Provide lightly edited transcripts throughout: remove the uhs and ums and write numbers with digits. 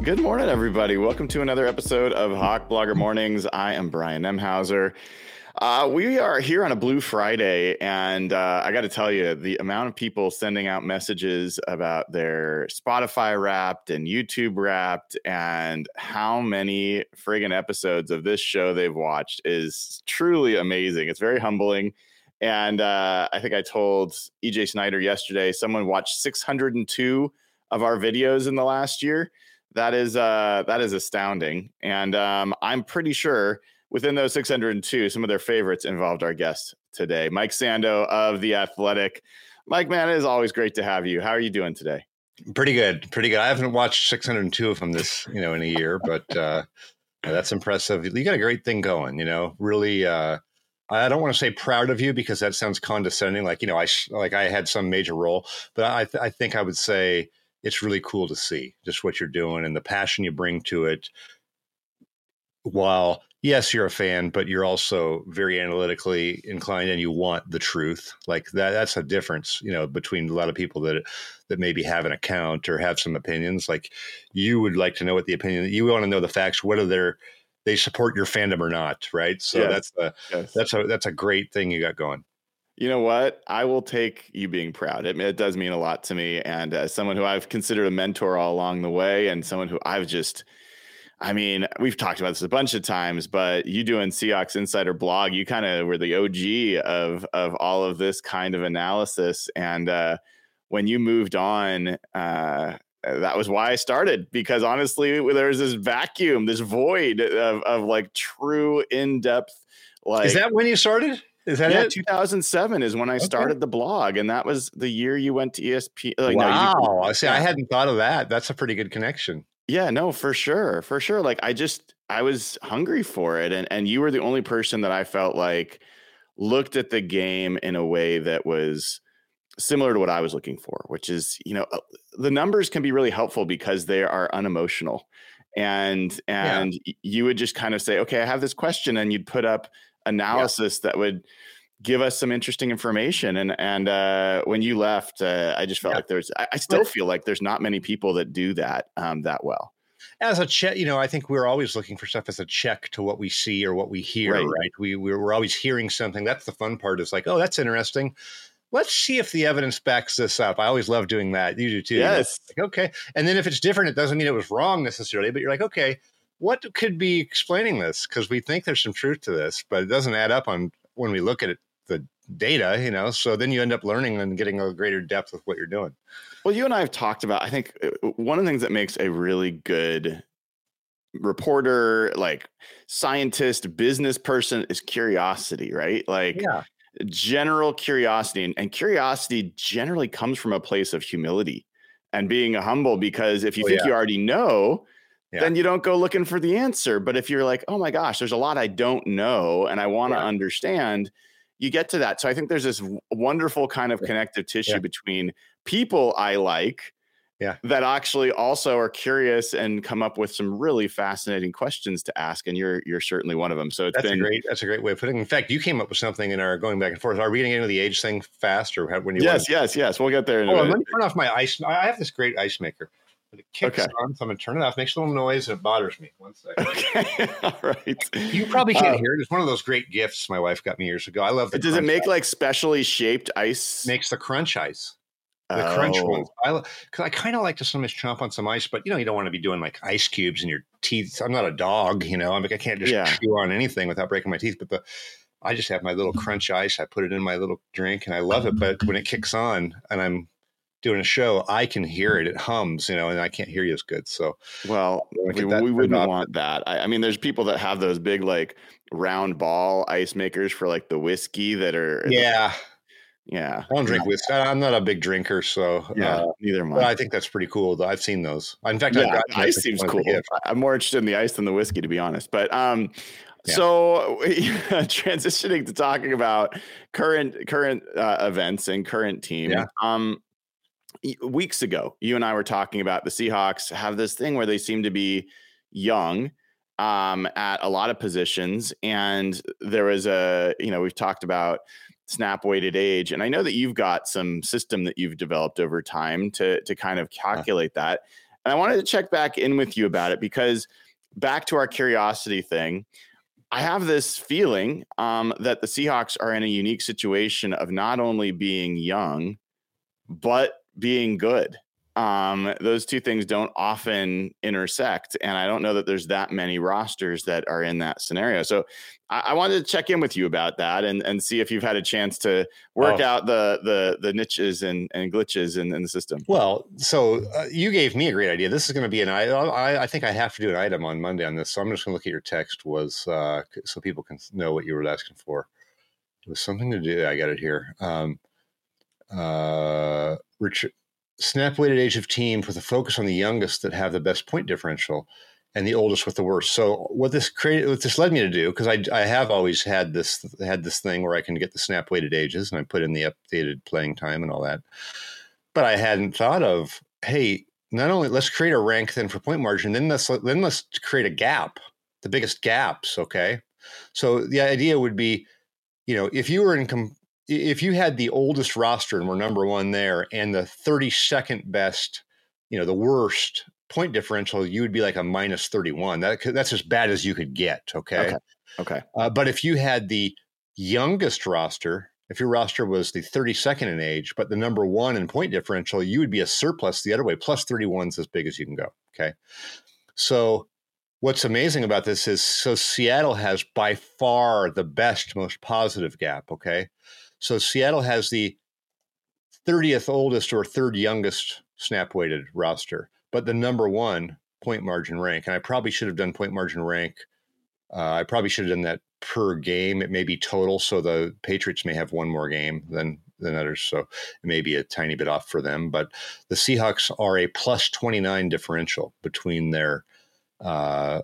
Good morning, everybody. Welcome to another episode of Hawk Blogger Mornings. I am Brian Nemhauser. We are here on a Blue Friday, and I got to tell you, the amount of people sending out messages about their Spotify Wrapped and YouTube Wrapped and how many friggin' episodes of this show they've watched is truly amazing. It's very humbling. And I think I told EJ Snyder yesterday, someone watched 602 of our videos in the last year. That is astounding. And I'm pretty sure within those 602, some of their favorites involved our guest today, Mike Sando of The Athletic. Mike, man, it is always great to have you. How are you doing today? Pretty good. I haven't watched 602 of them in a year, but that's impressive. You got a great thing going, really. I don't want to say proud of you because that sounds condescending. Like, I had some major role, but I think I would say it's really cool to see just what you're doing and the passion you bring to it. While, yes, you're a fan, but you're also very analytically inclined and you want the truth. Like that's a difference, between a lot of people that maybe have an account or have some opinions. Like you would like to know what the opinion, you want to know the facts, whether they support your fandom or not. Right. So yes. That's a great thing you got going. You know what? I will take you being proud. It does mean a lot to me. And as someone who I've considered a mentor all along the way and someone who we've talked about this a bunch of times, but you doing Seahawks Insider blog, you kind of were the OG of all of this kind of analysis. And when you moved on, that was why I started, because honestly, there was this vacuum, this void of like true in-depth. Like, is that when you started? Is that it? 2007 is when I started the blog, and that was the year you went to ESPN. Wow. I hadn't thought of that. That's a pretty good connection. Yeah, no, for sure. Like I was hungry for it. And you were the only person that I felt like looked at the game in a way that was similar to what I was looking for, which is, the numbers can be really helpful because they are unemotional. And you would just kind of say, okay, I have this question, and you'd put up analysis that would give us some interesting information. And when you left, I just felt like I still feel like there's not many people that do that that well. As a check, I think we're always looking for stuff as a check to what we see or what we hear, right? We're always hearing something. That's the fun part. Is like, oh, that's interesting. Let's see if the evidence backs this up. I always love doing that. You do too. Yes. Like, okay. And then if it's different, it doesn't mean it was wrong necessarily, but you're like, okay, what could be explaining this? Because we think there's some truth to this, but it doesn't add up on when we look at it, the data, so then you end up learning and getting a greater depth with what you're doing. Well, you and I have talked about, I think one of the things that makes a really good reporter, like scientist, business person, is curiosity, right? Like general curiosity, and curiosity generally comes from a place of humility and being humble, because if you think you already know, then you don't go looking for the answer. But if you're like, oh my gosh, there's a lot I don't know and I want to understand, you get to that. So I think there's this wonderful kind of connective tissue between people I like that actually also are curious and come up with some really fascinating questions to ask. And you're certainly one of them. So that's a great way of putting it. In fact, you came up with something in our going back and forth. Are we getting into the age thing fast, or when you? Yes. We'll get there. Let me turn off my ice. I have this great ice maker. But it kicks on, so I'm going to turn it off. Makes a little noise, and it bothers me. 1 second. Okay, all right. You probably can't hear it. It's one of those great gifts my wife got me years ago. I love the. Does it make ice. Like specially shaped ice? Makes the crunch ice. The crunch ones. Because I kind of like to sometimes chomp on some ice, but you don't want to be doing like ice cubes in your teeth. I'm not a dog, I can't just chew on anything without breaking my teeth. But I just have my little crunch ice. I put it in my little drink, and I love it. But when it kicks on, and I'm doing a show, I can hear it. It hums, and I can't hear you as good. So, well, we wouldn't want that. I mean, there's people that have those big, like round ball ice makers for like the whiskey that are. Yeah. I don't drink whiskey. I'm not a big drinker, so neither am I. I think that's pretty cool. I've seen those. In fact, ice seems cool. I'm more interested in the ice than the whiskey, to be honest. But so transitioning to talking about current events and current team. Weeks ago, you and I were talking about the Seahawks have this thing where they seem to be young at a lot of positions. And there was we've talked about snap weighted age. And I know that you've got some system that you've developed over time to kind of calculate that. And I wanted to check back in with you about it because back to our curiosity thing, I have this feeling that the Seahawks are in a unique situation of not only being young, but being good. Those two things don't often intersect. And I don't know that there's that many rosters that are in that scenario. So I wanted to check in with you about that and see if you've had a chance to work out the niches and glitches in the system. Well, so you gave me a great idea. This is going to be an item. I think I have to do an item on Monday on this. So I'm just going to look at your text so people can know what you were asking for. It was something to do. I got it here. Richard, snap weighted age of teams with a focus on the youngest that have the best point differential and the oldest with the worst. So what this led me to do, because I have always had this thing where I can get the snap weighted ages and I put in the updated playing time and all that. But I hadn't thought of, hey, not only let's create a rank then for point margin, then let's create a gap, the biggest gaps. Okay. So the idea would be, if you were if you had the oldest roster and were number one there and the 32nd best, the worst point differential, you would be like a minus 31. That's as bad as you could get. Okay. But if you had the youngest roster, if your roster was the 32nd in age, but the number one in point differential, you would be a surplus the other way. Plus 31 is as big as you can go. Okay. So what's amazing about this is, Seattle has by far the best, most positive gap. Okay. So Seattle has the 30th oldest or third youngest snap weighted roster, but the number one point margin rank. And I probably should have done point margin rank. I probably should have done that per game. It may be total. So the Patriots may have one more game than others. So it may be a tiny bit off for them, but the Seahawks are a plus 29 differential between that's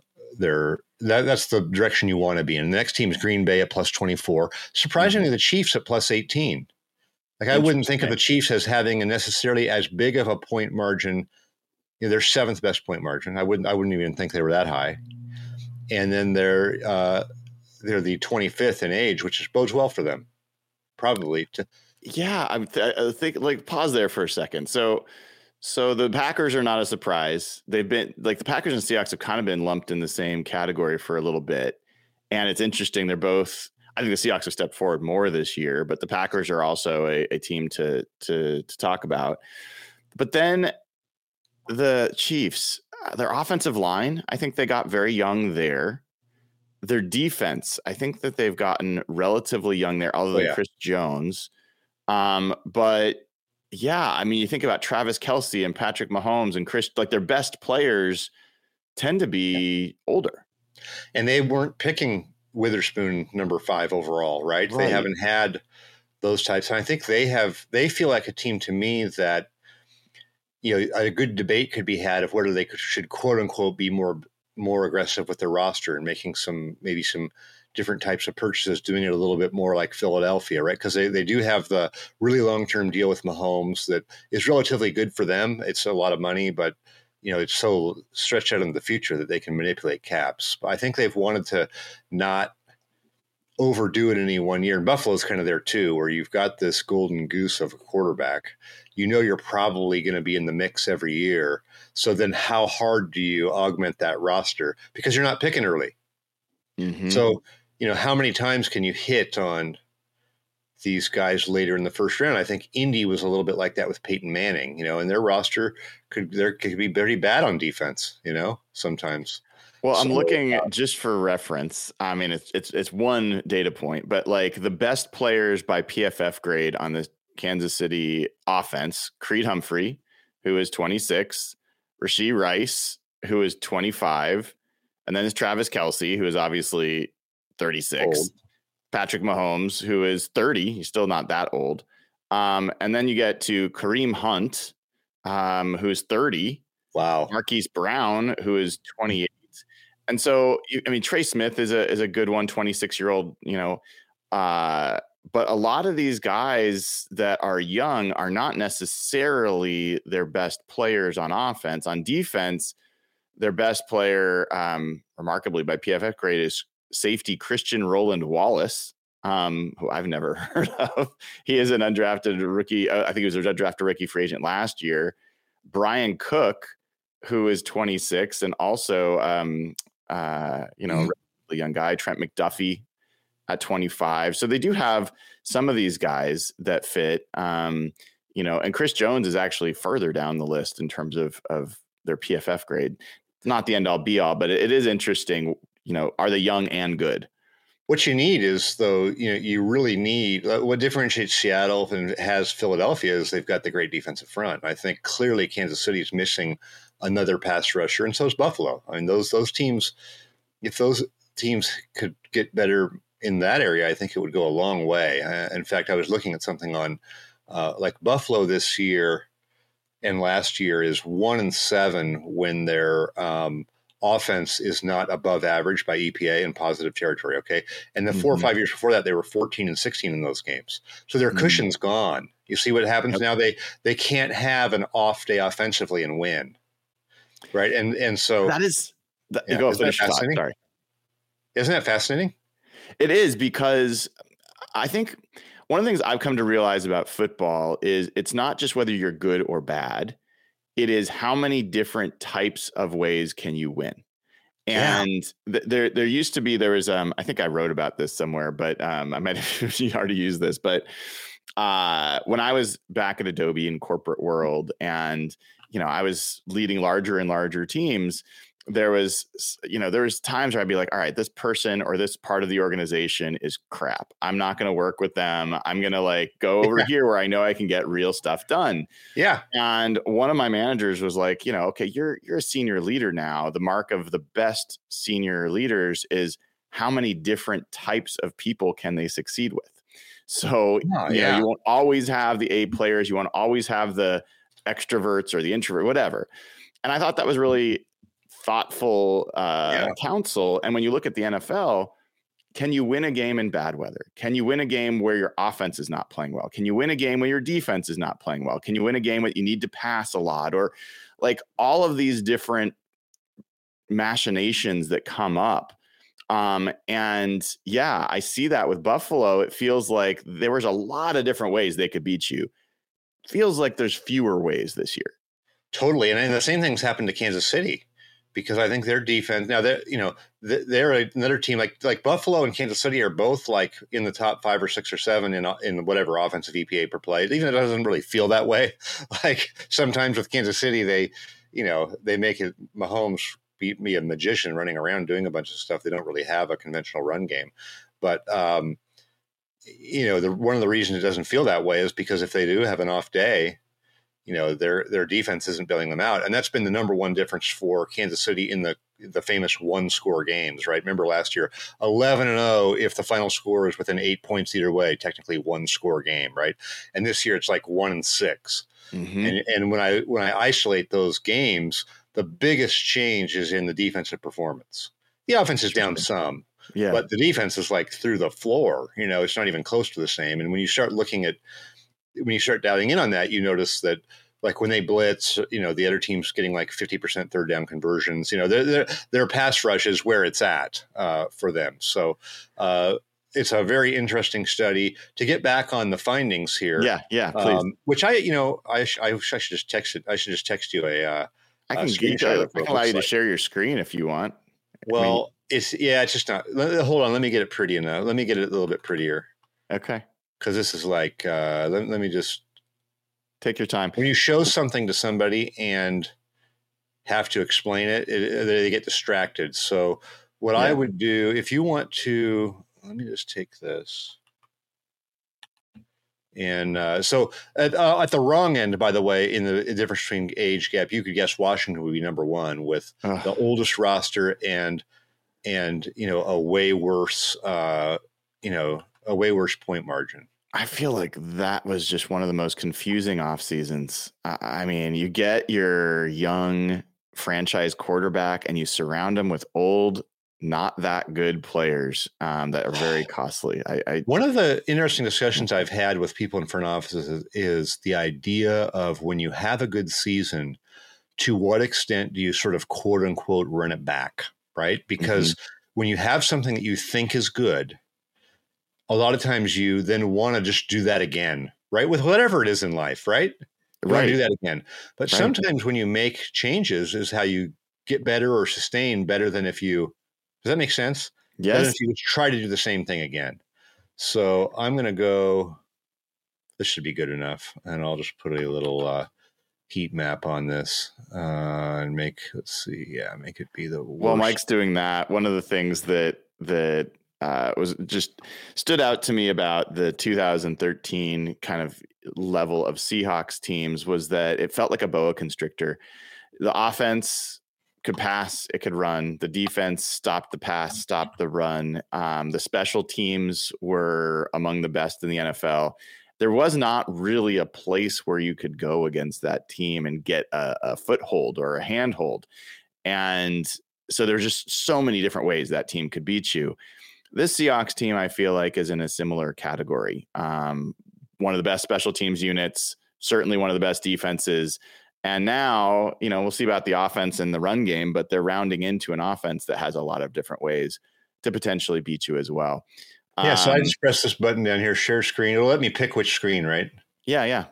the direction you want to be in. The next team is Green Bay at plus 24. Surprisingly, the Chiefs at plus 18. Like, I wouldn't think of the Chiefs as having necessarily as big of a point margin. Their seventh best point margin. I wouldn't even think they were that high. And then they're the 25th in age, which bodes well for them, probably. I think, like, pause there for a second. So the Packers are not a surprise. They've been, like, the Packers and Seahawks have kind of been lumped in the same category for a little bit. And it's interesting. They're both, I think the Seahawks have stepped forward more this year, but the Packers are also a team to talk about. But then the Chiefs, their offensive line, I think they got very young there. Their defense, I think that they've gotten relatively young there, other than Chris Jones. But yeah, I mean, you think about Travis Kelce and Patrick Mahomes and Chris, like, their best players tend to be older. And they weren't picking Witherspoon number 5 overall, right? They haven't had those types. And I think they feel like a team to me that, a good debate could be had of whether they should quote unquote be more aggressive with their roster and making maybe some different types of purchases, doing it a little bit more like Philadelphia, right? Because they do have the really long-term deal with Mahomes that is relatively good for them. It's a lot of money, but it's so stretched out into the future that they can manipulate caps. But I think they've wanted to not overdo it in any one year. And Buffalo's kind of there too, where you've got this golden goose of a quarterback. You're probably going to be in the mix every year. So then how hard do you augment that roster? Because you're not picking early. Mm-hmm. So, how many times can you hit on these guys later in the first round? I think Indy was a little bit like that with Peyton Manning, and their roster could be very bad on defense, sometimes. Well, I'm looking just for reference. I mean, it's one data point, but like the best players by PFF grade on the Kansas City offense: Creed Humphrey, who is 26, Rashee Rice, who is 25, and then there's Travis Kelce, who is obviously 36, old. Patrick Mahomes, who is 30. He's still not that old. And then you get to Kareem Hunt, who's 30. Wow. Marquise Brown, who is 28. And so, Trey Smith is a good one, 26-year-old, but a lot of these guys that are young are not necessarily their best players on offense. On defense, their best player, remarkably by PFF grade, is safety Christian Roland Wallace, who I've never heard of. He is an undrafted rookie. I think he was an undrafted rookie free agent last year. Brian Cook, who is 26, and also, a young guy, Trent McDuffie at 25. So they do have some of these guys that fit, and Chris Jones is actually further down the list in terms of their PFF grade. Not the end all be all, but it is interesting. Are they young and good? What you need is, though, you really need what differentiates Seattle and has Philadelphia is they've got the great defensive front. I think clearly Kansas City is missing another pass rusher, and so is Buffalo. I mean, those teams, if those teams could get better in that area, I think it would go a long way. In fact, I was looking at something on like Buffalo this year and last year is 1-7 when their offense is not above average by EPA in positive territory. Okay. And the 4 or 5 years before that, they were 14-16 in those games. So their cushion's gone. You see what happens now? They can't have an off day offensively and win. Right. And so that is, go finish your thought. Sorry. Isn't that fascinating? It is, because I think one of the things I've come to realize about football is it's not just whether you're good or bad. It is how many different types of ways can you win. And there used to be, there was, I think I wrote about this somewhere, but I might have already used this, but when I was back at Adobe in corporate world and, I was leading larger and larger teams, there was times where I'd be like, all right, this person or this part of the organization is crap. I'm not going to work with them. I'm going to go over here where I know I can get real stuff done. Yeah. And one of my managers was like, okay, you're a senior leader now. The mark of the best senior leaders is how many different types of people can they succeed with. So, you won't always have the A players. You won't always have the extroverts or the introvert, whatever. And I thought that was really thoughtful counsel. And when you look at the NFL, can you win a game in bad weather? Can you win a game where your offense is not playing well? Can you win a game where your defense is not playing well? Can you win a game where you need to pass a lot? Or all of these different machinations that come up. And I see that with Buffalo. It feels like there was a lot of different ways they could beat you. Feels like there's fewer ways this year. Totally. And the same thing's happened to Kansas City, because I think their defense now they're another team like Buffalo and Kansas City are both in the top 5 or 6 or 7 in whatever offensive EPA per play. Even if it doesn't really feel that way. Sometimes with Kansas City, they make it Mahomes be a magician running around doing a bunch of stuff. They don't really have a conventional run game, but one of the reasons it doesn't feel that way is because if they do have an off day, their defense isn't bailing them out. And that's been the number one difference for Kansas City in the famous 1-score games, right? Remember last year, 11-0, if the final score is within 8 points either way, technically 1-score game, right? And this year it's 1-6. Mm-hmm. And when I isolate those games, the biggest change is in the defensive performance. The offense is down some, but the defense is through the floor. It's not even close to the same. And when you start dialing in on that, you notice that when they blitz, the other team's getting 50% third down conversions. Their pass rush is where it's at for them. So it's a very interesting study. To get back on the findings here. Yeah, please. Which I should just text it. I should just text you I can allow you to share your screen if you want. Well, it's just not. Hold on, let me get it pretty enough. Let me get it a little bit prettier. Okay. Because this is let me just take your time. When you show something to somebody and have to explain it, they get distracted. So what I would do, if you want to, let me just take this. And so at the wrong end, by the way, in the difference between age gap, you could guess Washington would be number one with the oldest roster and a way worse point margin. I feel like that was just one of the most confusing off seasons. I mean, you get your young franchise quarterback and you surround them with old, not that good players that are very costly. One of the interesting discussions I've had with people in front offices is the idea of when you have a good season, to what extent do you sort of quote unquote run it back, right? Because when you have something that you think is good, a lot of times you then want to just do that again, right? With whatever it is in life, right? We want to do that again. But sometimes when you make changes is how you get better or sustain better than if you, does that make sense? Yes. Better if you try to do the same thing again. So I'm going to go, this should be good enough. And I'll just put a little heat map on this and make, let's see. Yeah, make it be the worst. Well, Mike's doing that. One of the things that was just stood out to me about the 2013 kind of level of Seahawks teams was that it felt like a boa constrictor. The offense could pass, it could run. The defense stopped the pass, stopped the run. The special teams were among the best in the NFL. There was not really a place where you could go against that team and get a foothold or a handhold. And so there's just so many different ways that team could beat you. This Seahawks team, I feel like, is in a similar category. One of the best special teams units, certainly one of the best defenses. And now, we'll see about the offense and the run game, but they're rounding into an offense that has a lot of different ways to potentially beat you as well. Yeah, so I just press this button down here, share screen. It'll let me pick which screen, right? Yeah.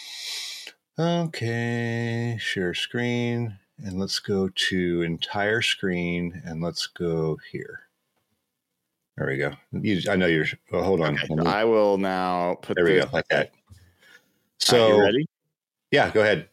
Okay, share screen. And let's go to entire screen, and let's go here. There we go. I know you're. Oh, hold on. Okay, I will now put. There we go, like that. So, you ready? Yeah, go ahead.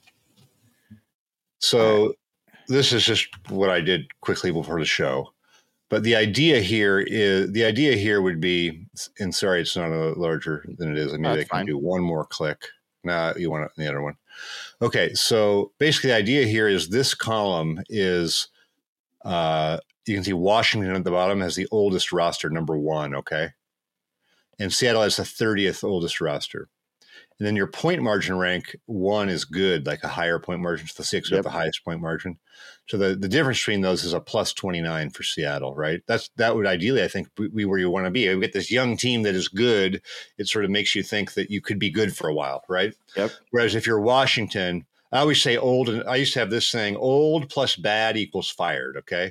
So, this is just what I did quickly before the show. But the idea here would be, and sorry, it's not a larger than it is. I mean, I can do one more click. No, you want the other one. Okay, so basically the idea here is this column is, you can see Washington at the bottom has the oldest roster, number 1, okay? And Seattle has the 30th oldest roster. And then your point margin rank 1 is good, like a higher point margin. So the 6 have the highest point margin. So the difference between those is a plus 29 for Seattle, right? That would ideally, I think, be where you want to be. We get this young team that is good. It sort of makes you think that you could be good for a while, right? Yep. Whereas if you're Washington, I always say old, and I used to have this saying, old plus bad equals fired, okay?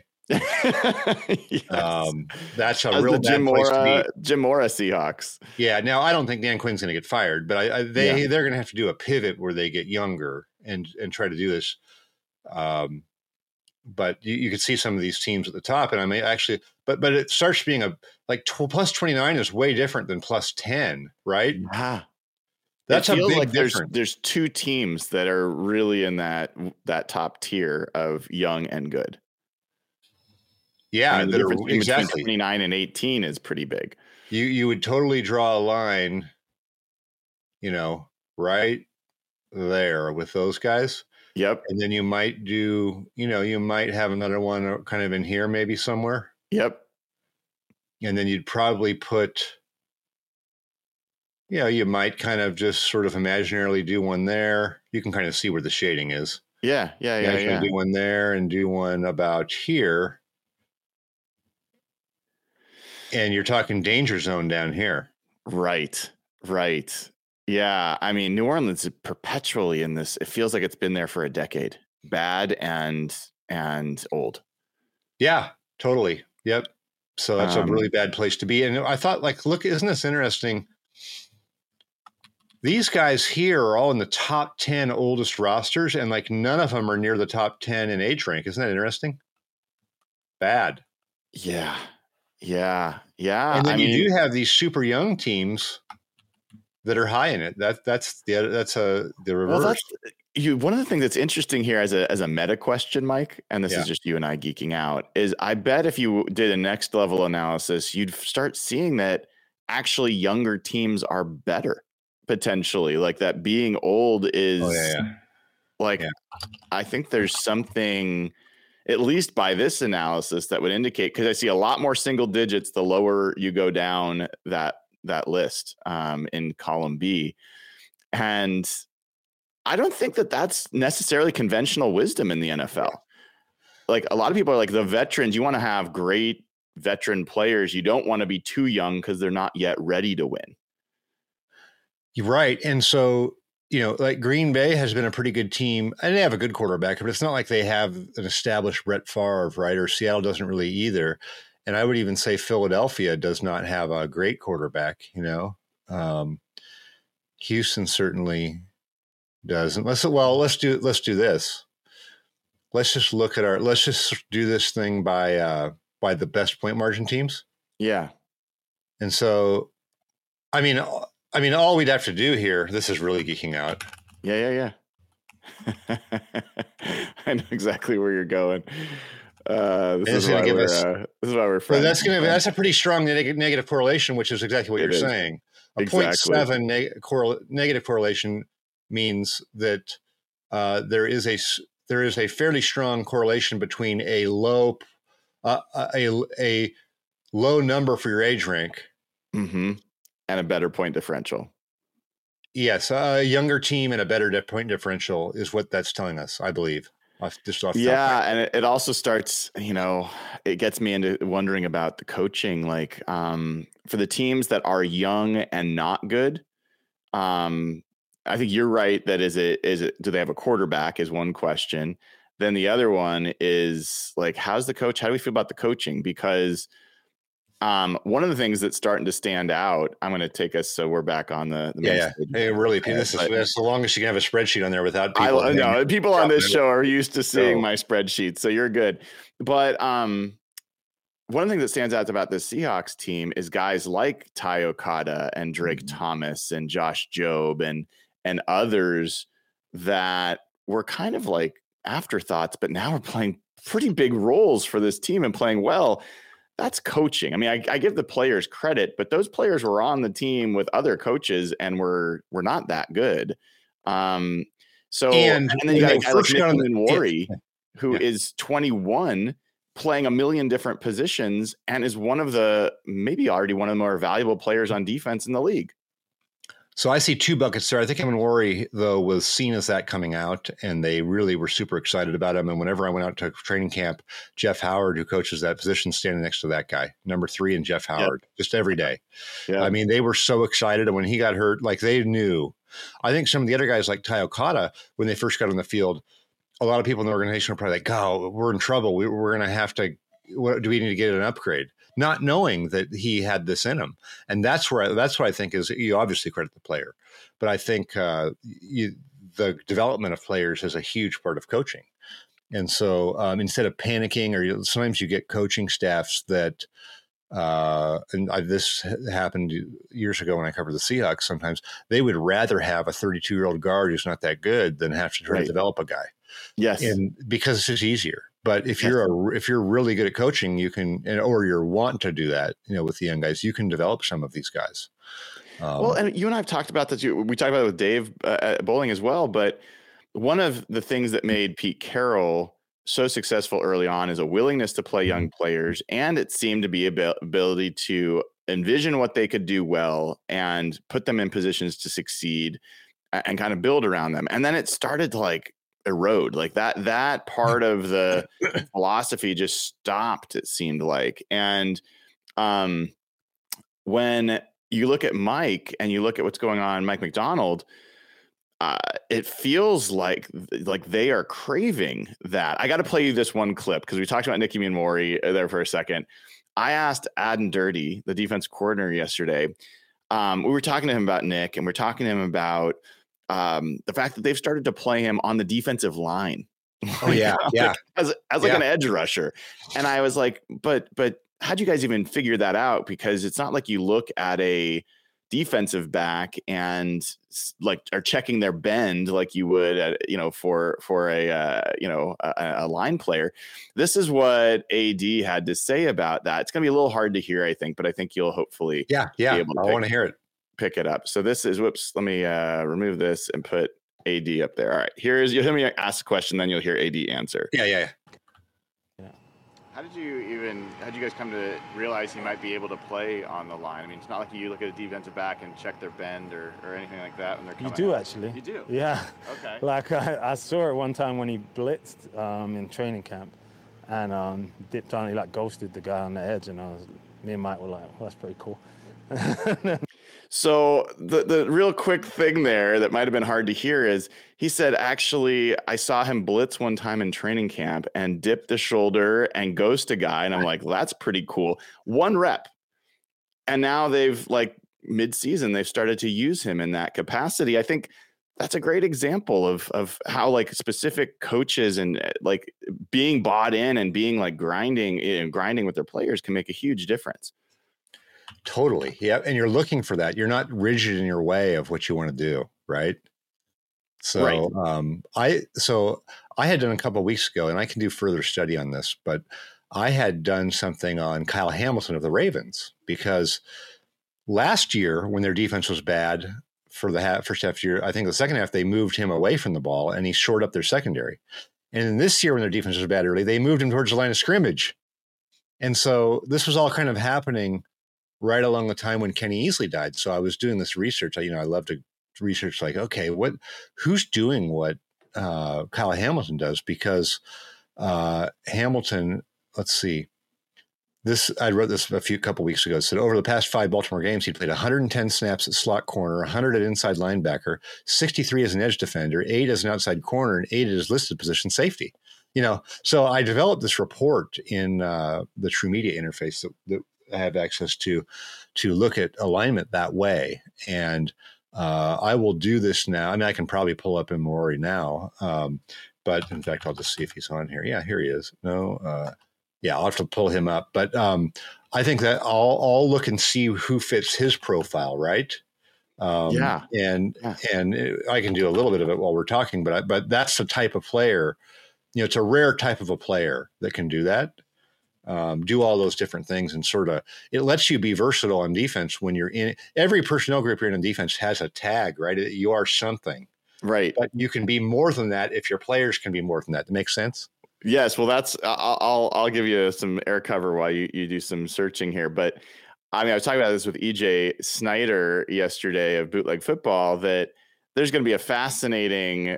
Yes. That's a real bad place to be. Jim Mora Seahawks. Yeah. Now I don't think Dan Quinn's going to get fired, but they're going to have to do a pivot where they get younger and try to do this. But you could see some of these teams at the top, and I may actually, but it starts being plus 29 is way different than plus 10, right? Yeah. That's a big difference. There's 2 teams that are really in that top tier of young and good. Yeah, the difference between 29 and 18 is pretty big. You would totally draw a line, right there with those guys. Yep. And then you might do, you might have another one kind of in here, maybe somewhere. Yep. And then you'd probably put, you might kind of just sort of imaginarily do one there. You can kind of see where the shading is. Yeah. Do one there and do one about here. And you're talking danger zone down here. Right. Yeah. I mean, New Orleans is perpetually in this. It feels like it's been there for a decade. Bad and old. Yeah, totally. Yep. So that's a really bad place to be. And I thought, look, isn't this interesting? These guys here are all in the top 10 oldest rosters, and none of them are near the top 10 in age rank. Isn't that interesting? Bad. Yeah. And then you do have these super young teams that are high in it. That's the reverse. Well, one of the things that's interesting here as a meta question, Mike, and this is just you and I geeking out, is I bet if you did a next level analysis, you'd start seeing that actually younger teams are better potentially. Like that being old is I think there's something, at least by this analysis, that would indicate, because I see a lot more single digits the lower you go down that list in column B. And I don't think that that's necessarily conventional wisdom in the NFL. Like a lot of people are like, the veterans, you want to have great veteran players. You don't want to be too young because they're not yet ready to win. You're right. And so, Green Bay has been a pretty good team. And they have a good quarterback, but it's not like they have an established Brett Favre, right? Or Seattle doesn't really either. And I would even say Philadelphia does not have a great quarterback, Houston certainly doesn't. Let's do this. Let's just do this thing by the best point margin teams. Yeah. And so, I mean, all we'd have to do here, this is really geeking out. Yeah. I know exactly where you're going. This is why we're friends. That's a pretty strong negative correlation, which is exactly what you're saying. A 0.7 negative correlation means that there is a fairly strong correlation between a low number for your age rank, and a better point differential. Yes, a younger team and a better point differential is what that's telling us, I believe. And it also starts, it gets me into wondering about the coaching. Like for the teams that are young and not good, I think you're right. That is it. Do they have a quarterback is one question. Then the other one is like, how do we feel about the coaching? Because one of the things that's starting to stand out, I'm going to take us so we're back on the main stage. Hey, really, that's the longest you can have a spreadsheet on there without people. I know people on this show are used to seeing my spreadsheet, so you're good. But one of the things that stands out about the Seahawks team is guys like Ty Okada and Drake Thomas and Josh Jobe and others that were kind of like afterthoughts, but now are playing pretty big roles for this team and playing well. That's coaching. I mean, I give the players credit, but those players were on the team with other coaches and were not that good. And then you got a guy like Nick Minwari, who is 21, playing a million different positions and is maybe already one of the more valuable players on defense in the league. So I see two buckets there. I think Minwari, though, was seen as that coming out, and they really were super excited about him. And whenever I went out to training camp, Jeff Howard, who coaches that position, standing next to that guy, number 3, and Jeff Howard, just every day. Yeah. I mean, they were so excited. And when he got hurt, like they knew. I think some of the other guys like Ty Okada, when they first got on the field, a lot of people in the organization were probably like, oh, we're in trouble. We're going to have to, do we need to get an upgrade? Not knowing that he had this in him. And that's what I think is, you obviously credit the player, but I think the development of players is a huge part of coaching. And so instead of panicking, or sometimes you get coaching staffs that, this happened years ago when I covered the Seahawks, sometimes they would rather have a 32-year-old guard who's not that good than have to try to develop a guy. Yes. And because it's just easier. But if you're really good at coaching, you can, or you're wanting to do that, with the young guys, you can develop some of these guys. And you and I have talked about this. We talked about it with Dave at Bowling as well. But one of the things that made Pete Carroll so successful early on is a willingness to play young players, and it seemed to be ability to envision what they could do well and put them in positions to succeed and kind of build around them. And then it started to erode, like that part of the philosophy just stopped, it seemed like. And when you look at Mike and you look at what's going on, Mike McDonald, it feels like they are craving that. I got to play you this one clip because we talked about Nicky Minwari there for a second. I asked Aden Dirty, the defense coordinator, yesterday. We were talking to him about Nick, and we're talking to him about the fact that they've started to play him on the defensive line. As an edge rusher. And I was like, but how'd you guys even figure that out? Because it's not like you look at a defensive back and are checking their bend like you would at, for a line player. This is what AD had to say about that. It's going to be a little hard to hear, I think, but I think you'll hopefully be able to I want to hear it. Pick it up. So this is, let me remove this and put AD up there. All right, you'll hear me ask a question, then you'll hear AD answer. Yeah. How did you guys come to realize he might be able to play on the line? I mean, it's not like you look at a defensive back and check their bend or anything like that when they're coming. You do, actually. You do? Yeah. Okay. Like I saw it one time when he blitzed in training camp and dipped on, he ghosted the guy on the edge, and me and Mike were like, well, that's pretty cool. So the real quick thing there that might have been hard to hear is he said, actually, I saw him blitz one time in training camp and dip the shoulder and ghost a guy. And I'm like, well, that's pretty cool. 1 rep. And now they've mid-season, they've started to use him in that capacity. I think that's a great example of how like specific coaches and like being bought in and being like grinding with their players can make a huge difference. Totally. Yeah. And you're looking for that. You're not rigid in your way of what you want to do. Right. So, right. I had done a couple of weeks ago, and I can do further study on this, but I had done something on Kyle Hamilton of the Ravens, because last year when their defense was bad for the first half year, I think the second half, they moved him away from the ball and he shored up their secondary. And in this year when their defense was bad early, they moved him towards the line of scrimmage. And so this was all kind of happening right along the time when Kenny Easley died. So I was doing this research. I love to research, like, okay, who's doing what Kyle Hamilton does? Because Hamilton, let's see, I wrote this a couple weeks ago. It said over the past 5 Baltimore games, he played 110 snaps at slot corner, 100 at inside linebacker, 63 as an edge defender, 8 as an outside corner, and 8 at his listed position safety. So I developed this report in the True Media interface that I have access to look at alignment that way. And I will do this now. I mean, I can probably pull up Imori now, but in fact, I'll just see if he's on here. Yeah, here he is. No, yeah, I'll have to pull him up. But I think that I'll look and see who fits his profile, right? And I can do a little bit of it while we're talking, but that's the type of player. It's a rare type of a player that can do that. Do all those different things, and sort of it lets you be versatile on defense when you're in every personnel group you're in defense has a tag, right? You are something, right? But you can be more than that if your players can be more than that. That makes sense. Yes. Well, I'll give you some air cover while you do some searching here. But I mean, I was talking about this with EJ Snyder yesterday of Bootleg Football, that there's going to be a fascinating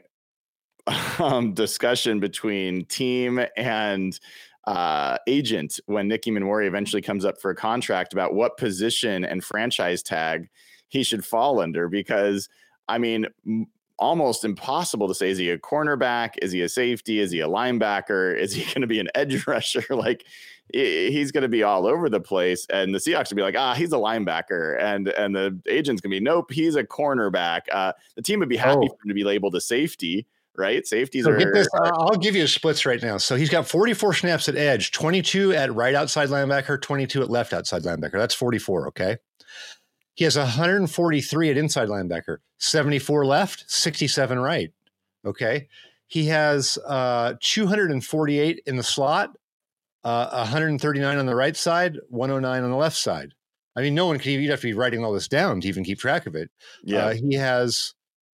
discussion between team and agent when Nicky Manwari eventually comes up for a contract about what position and franchise tag he should fall under. Because I mean, almost impossible to say, is he a cornerback? Is he a safety? Is he a linebacker? Is he going to be an edge rusher? Like, he's going to be all over the place. And the Seahawks will be like, he's a linebacker. And the agent's going to be, nope, he's a cornerback. The team would be happy for him to be labeled a safety, right? Safeties so get this, I'll give you splits right now. So he's got 44 snaps at edge, 22 at right outside linebacker, 22 at left outside linebacker. That's 44, okay? He has 143 at inside linebacker, 74 left, 67 right. Okay. He has 248 in the slot, 139 on the right side, 109 on the left side. I mean, no one could, you'd have to be writing all this down to even keep track of it. Yeah. He has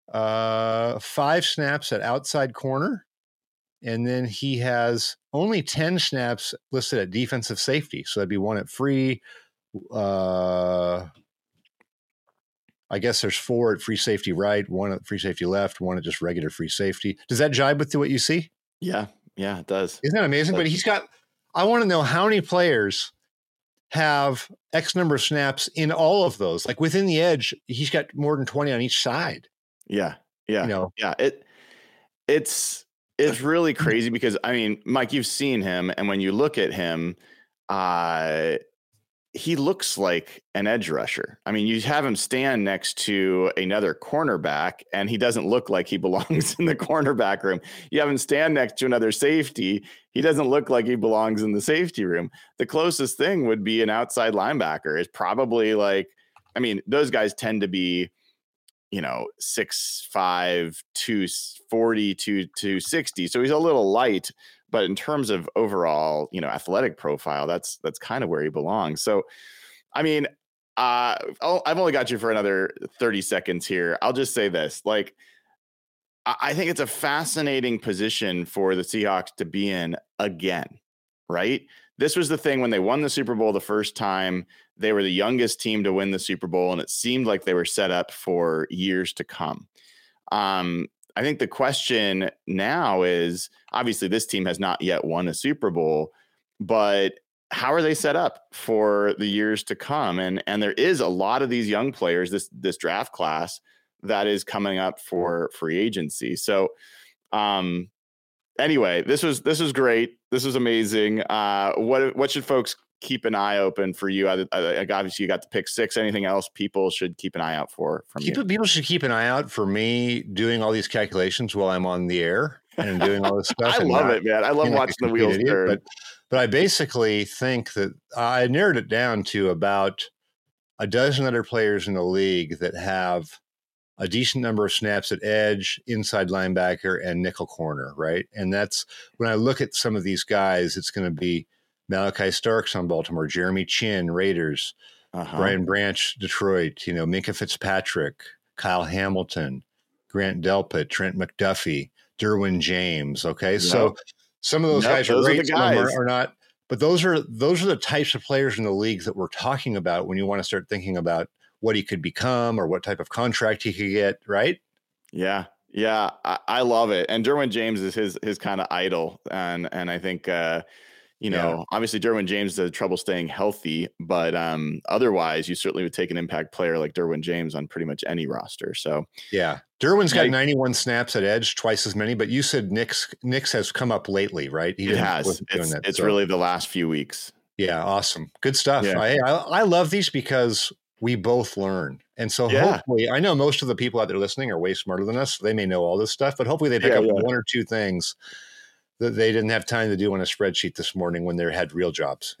5 snaps at outside corner. And then he has only 10 snaps listed at defensive safety. So that'd be 1 at free, I guess there's 4 at free safety right, 1 at free safety left, 1 at just regular free safety. Does that jibe with what you see? Yeah, it does. Isn't that amazing? But he's got, I want to know how many players have X number of snaps in all of those. Like within the edge, he's got more than 20 on each side. Yeah. Yeah. It's really crazy because, I mean, Mike, you've seen him. And when you look at him, he looks like an edge rusher. I mean, you have him stand next to another cornerback and he doesn't look like he belongs in the cornerback room. You have him stand next to another safety. He doesn't look like he belongs in the safety room. The closest thing would be an outside linebacker. Is probably like, I mean, those guys tend to be, 6'5", 240 to 260. So he's a little light. But in terms of overall, athletic profile, that's kind of where he belongs. So, I mean, I've only got you for another 30 seconds here. I'll just say this. Like, I think it's a fascinating position for the Seahawks to be in again, right? This was the thing when they won the Super Bowl the first time. They were the youngest team to win the Super Bowl, and it seemed like they were set up for years to come. I think the question now is, obviously this team has not yet won a Super Bowl, but how are they set up for the years to come? And there is a lot of these young players, this draft class that is coming up for free agency. So anyway, this was great. This was amazing. What should folks keep an eye open for you? Obviously, you got the pick 6. Anything else people should keep an eye out for from you? People should keep an eye out for me doing all these calculations while I'm on the air and doing all this stuff. I love it, man. I love watching the wheels turn. But I basically think that I narrowed it down to about a dozen other players in the league that have a decent number of snaps at edge, inside linebacker, and nickel corner, right? And that's when I look at some of these guys, it's going to be Malachi Starks on Baltimore, Jeremy Chin, Raiders, Brian Branch, Detroit, Minkah Fitzpatrick, Kyle Hamilton, Grant Delpit, Trent McDuffie, Derwin James. Okay. Yep. So some of those guys are great, some of them are not. But those are the types of players in the league that we're talking about when you want to start thinking about what he could become or what type of contract he could get, right? Yeah. Yeah. I love it. And Derwin James is his kind of idol. And I think, obviously Derwin James has trouble staying healthy, but otherwise you certainly would take an impact player like Derwin James on pretty much any roster. So yeah, Derwin's got 91 snaps at edge, twice as many, but you said Nick's has come up lately, right? It has. It's really the last few weeks. Yeah. Awesome. Good stuff. Yeah. I love these because we both learn. And so hopefully, I know most of the people out there listening are way smarter than us. They may know all this stuff, but hopefully they pick up one or two things that they didn't have time to do on a spreadsheet this morning when they had real jobs.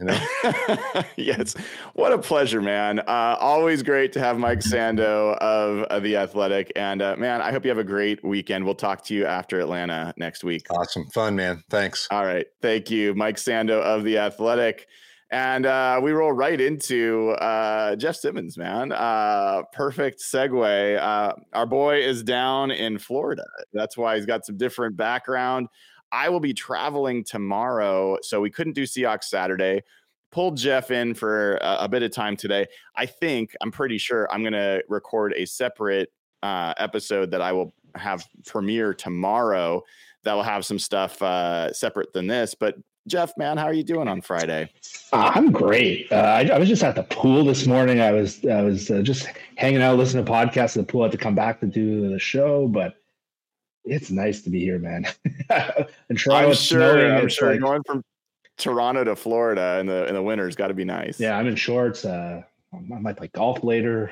Yes. What a pleasure, man. Always great to have Mike Sando of The Athletic. And man, I hope you have a great weekend. We'll talk to you after Atlanta next week. Awesome. Fun, man. Thanks. All right. Thank you. Mike Sando of The Athletic. And we roll right into Jeff Simmons, man. Perfect segue. Our boy is down in Florida. That's why he's got some different background. I will be traveling tomorrow, so we couldn't do Seahawks Saturday. Pulled Jeff in for a bit of time today. I'm pretty sure I'm going to record a separate episode that I will have premiere tomorrow that will have some stuff separate than this. But Jeff, man, how are you doing on Friday? I'm great. I was just at the pool this morning. I was just hanging out, listening to podcasts at the pool. I had to come back to do the show, but it's nice to be here, man. I'm sure going from Toronto to Florida in the winter has got to be nice. Yeah, I'm in shorts. I might play golf later.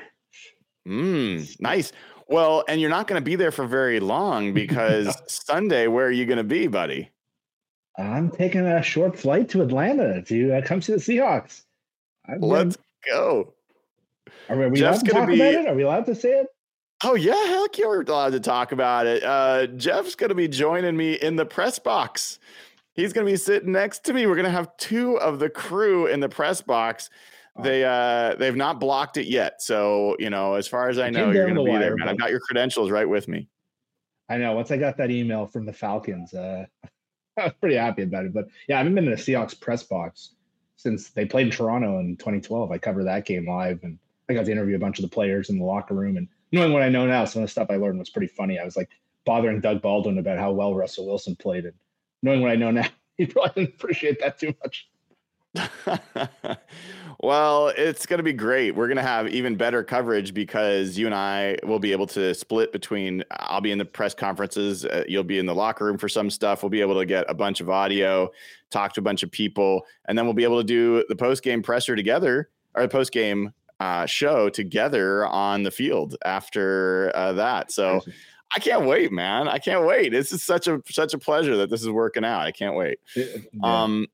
Nice. Well, and you're not going to be there for very long because Sunday, where are you going to be, buddy? I'm taking a short flight to Atlanta to come see the Seahawks. Let's go. Are we allowed to talk about it? Are we allowed to say it? Oh, yeah. Heck, you're allowed to talk about it. Jeff's going to be joining me in the press box. He's going to be sitting next to me. We're going to have two of the crew in the press box. They've not blocked it yet. So, as far as I know, you're going to be there, man. I've got your credentials right with me. I know. Once I got that email from the Falcons, I was pretty happy about it. But yeah, I haven't been in a Seahawks press box since they played in Toronto in 2012. I covered that game live, and I got to interview a bunch of the players in the locker room. And knowing what I know now, some of the stuff I learned was pretty funny. I was like bothering Doug Baldwin about how well Russell Wilson played. And knowing what I know now, he probably didn't appreciate that too much. Well, it's going to be great. We're going to have even better coverage because you and I will be able to split between, I'll be in the press conferences. You'll be in the locker room for some stuff. We'll be able to get a bunch of audio, talk to a bunch of people, and then we'll be able to do the post-game presser together, or the post-game show together on the field after that. So I can't wait, man. I can't wait. This is such a pleasure that this is working out. I can't wait. Yeah.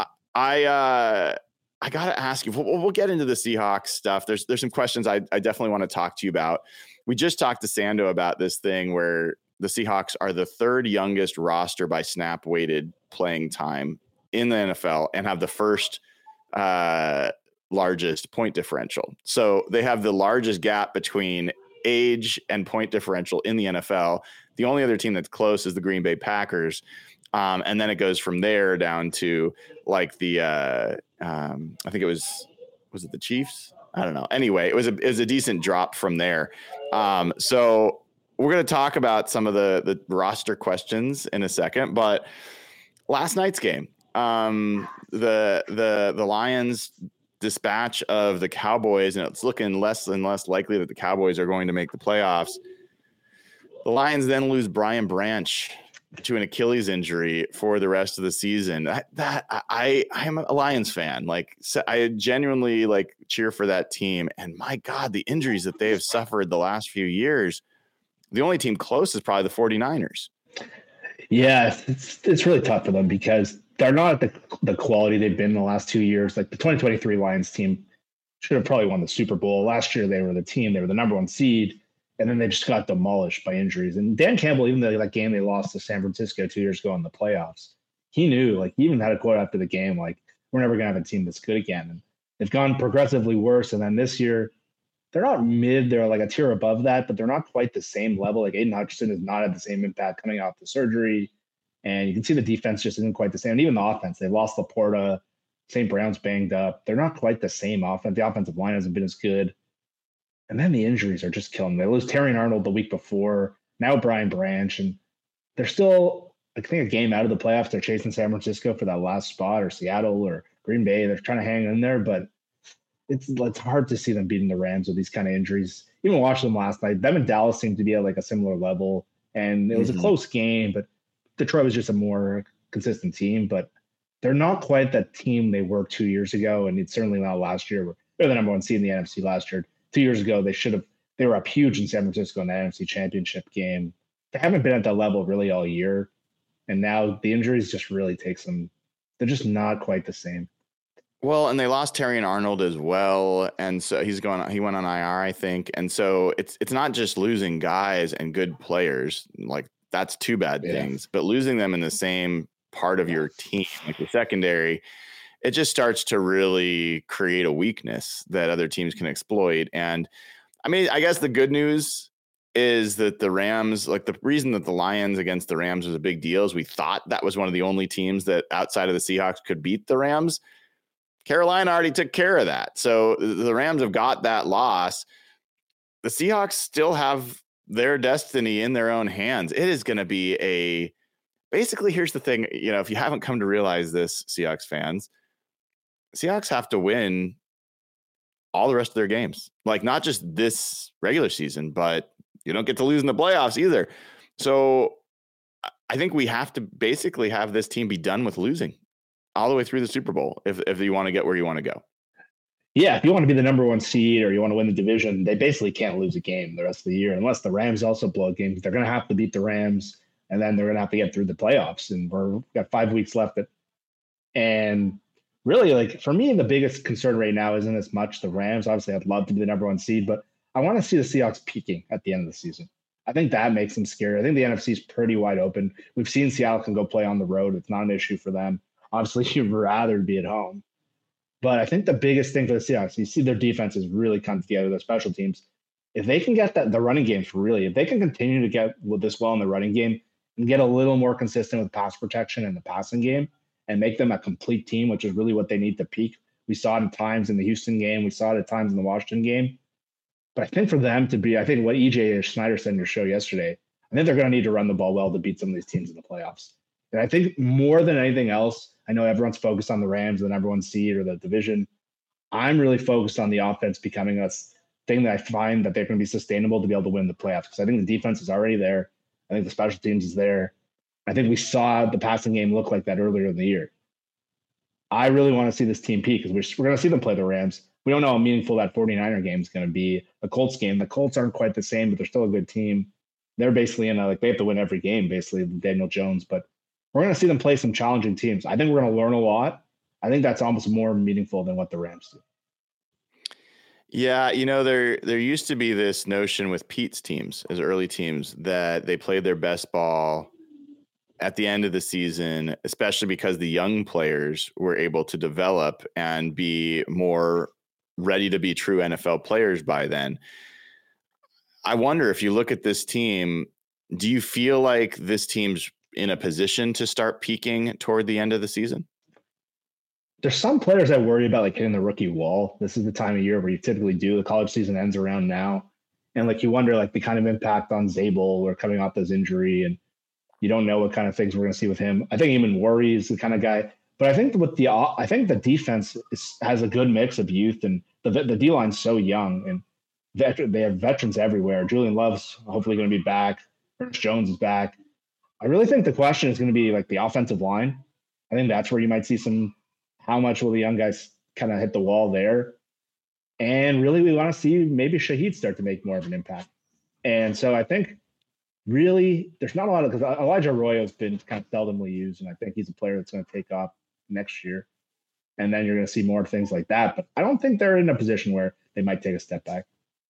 I got to ask you, we'll get into the Seahawks stuff. There's some questions I definitely want to talk to you about. We just talked to Sando about this thing where the Seahawks are the third youngest roster by snap weighted playing time in the NFL and have the first largest point differential. So they have the largest gap between age and point differential in the NFL. The only other team that's close is the Green Bay Packers. And then it goes from there down to like the, I think it was it the Chiefs? I don't know. Anyway, it was a decent drop from there. So we're going to talk about some of the roster questions in a second, but last night's game, the Lions dispatch of the Cowboys, and it's looking less and less likely that the Cowboys are going to make the playoffs. The Lions then lose Brian Branch to an Achilles injury for the rest of the season. I am a Lions fan. Like, so I genuinely like cheer for that team. And my God, the injuries that they have suffered the last few years, the only team close is probably the 49ers. Yeah, it's really tough for them because they're not at the quality they've been in the last 2 years. Like the 2023 Lions team should have probably won the Super Bowl. Last year, they were the number one seed, and then they just got demolished by injuries. And Dan Campbell, even though that game they lost to San Francisco 2 years ago in the playoffs, he knew, like, he even had a quote after the game, like, we're never going to have a team that's good again. And they've gone progressively worse. And then this year, they're not mid, they're like a tier above that, but they're not quite the same level. Like Aiden Hutchinson has not had the same impact coming off the surgery. And you can see the defense just isn't quite the same. And even the offense, they lost Laporta. St. Brown's banged up. They're not quite the same offense. The offensive line hasn't been as good. And then the injuries are just killing them. They lose Terrion Arnold the week before. Now Brian Branch. And they're still, I think, a game out of the playoffs. They're chasing San Francisco for that last spot, or Seattle or Green Bay. They're trying to hang in there, but it's hard to see them beating the Rams with these kind of injuries. Even watching them last night, them and Dallas seemed to be at like a similar level. And it was a close game, but Detroit was just a more consistent team. But they're not quite that team they were 2 years ago, and it's certainly not last year. They're the number one seed in the NFC last year. 2 years ago, they were up huge in San Francisco in the NFC Championship game. They haven't been at that level really all year, and now the injuries just really takes them. They're just not quite the same. Well, and they lost Terrion Arnold as well, and so he went on IR, I think, and so it's not just losing guys and good players, like that's two bad things, but losing them in the same part of your team, like the secondary, it just starts to really create a weakness that other teams can exploit. And I mean, I guess the good news is that the Rams, like the reason that the Lions against the Rams was a big deal is we thought that was one of the only teams that outside of the Seahawks could beat the Rams. Carolina already took care of that. So the Rams have got that loss. The Seahawks still have their destiny in their own hands. It is going to be basically, here's the thing, if you haven't come to realize this, Seahawks fans, Seahawks have to win all the rest of their games. Like not just this regular season, but you don't get to lose in the playoffs either. So I think we have to basically have this team be done with losing all the way through the Super Bowl if you want to get where you want to go. Yeah, if you want to be the number one seed or you want to win the division, they basically can't lose a game the rest of the year unless the Rams also blow a game. They're going to have to beat the Rams, and then they're going to have to get through the playoffs. And we've got 5 weeks left. And really, like for me, the biggest concern right now isn't as much the Rams. Obviously, I'd love to be the number one seed, but I want to see the Seahawks peaking at the end of the season. I think that makes them scary. I think the NFC is pretty wide open. We've seen Seattle can go play on the road. It's not an issue for them. Obviously, you'd rather be at home. But I think the biggest thing for the Seahawks, you see their defense has really come together, their special teams. If they can get the running game if they can continue to get with this well in the running game and get a little more consistent with pass protection and the passing game and make them a complete team, which is really what they need to peak. We saw it at times in the Houston game. We saw it at times in the Washington game. But I think for them to be, I think what EJ Schneider said in your show yesterday, I think they're going to need to run the ball well to beat some of these teams in the playoffs. And I think more than anything else, I know everyone's focused on the Rams, the number one seed or the division. I'm really focused on the offense becoming a thing that I find that they're going to be sustainable to be able to win the playoffs. Because I think the defense is already there. I think the special teams is there. I think we saw the passing game look like that earlier in the year. I really want to see this team peak because we're going to see them play the Rams. We don't know how meaningful that 49er game is going to be. The Colts game, the Colts aren't quite the same, but they're still a good team. They're basically they have to win every game, basically, Daniel Jones. But we're going to see them play some challenging teams. I think we're going to learn a lot. I think that's almost more meaningful than what the Rams do. Yeah, there used to be this notion with Pete's teams as early teams that they played their best ball at the end of the season, especially because the young players were able to develop and be more ready to be true NFL players by then. I wonder if you look at this team, do you feel like this team's in a position to start peaking toward the end of the season? There's some players I worry about hitting the rookie wall. This is the time of year where you typically do. The college season ends around now. And you wonder the kind of impact on Zabel or coming off this injury. And you don't know what kind of things we're going to see with him. I think Eamon Worry is the kind of guy. But I think the defense has a good mix of youth, and the D-line's so young. And they have veterans everywhere. Julian Love's hopefully going to be back. Ernest Jones is back. I really think the question is going to be like the offensive line. I think that's where you might see how much will the young guys kind of hit the wall there. And really, we want to see maybe Shaheed start to make more of an impact. And so I think really there's not a lot of, because Elijah Arroyo has been kind of seldomly used, and I think he's a player that's going to take off next year. And then you're going to see more things like that. But I don't think they're in a position where they might take a step back.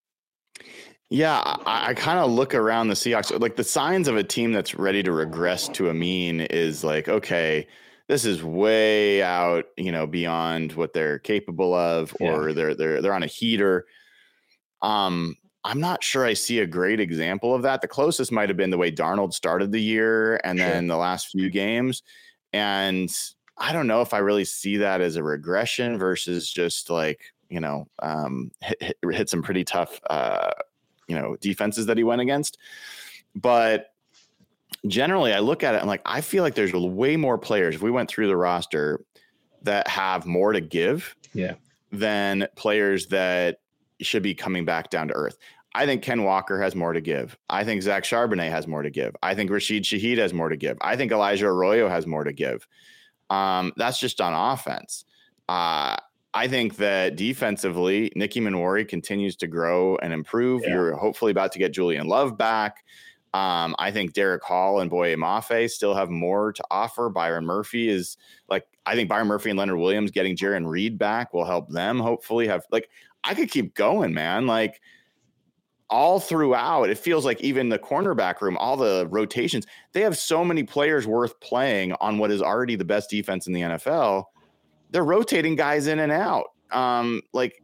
Yeah, I kind of look around the Seahawks, like the signs of a team that's ready to regress to a mean is like, okay, this is way out, beyond what they're capable of, or they're on a heater. I'm not sure I see a great example of that. The closest might have been the way Darnold started the year and then the last few games. And I don't know if I really see that as a regression versus just like, hit some pretty tough, defenses that he went against. But generally I look at it and like, I feel like there's way more players, if we went through the roster, that have more to give than players that should be coming back down to earth. I think Ken Walker has more to give. I think Zach Charbonnet has more to give. I think Rashid Shaheed has more to give. I think Elijah Arroyo has more to give. That's just on offense. I think that defensively, Nicky Manwari continues to grow and improve. Yeah. You're hopefully about to get Julian Love back. I think Derek Hall and Boye Mafe still have more to offer. Byron Murphy is like, I think Byron Murphy and Leonard Williams getting Jaron Reed back will help them hopefully have, like, I could keep going, man. Like all throughout, it feels like even the cornerback room, all the rotations, they have so many players worth playing on what is already the best defense in the NFL. They're rotating guys in and out. Like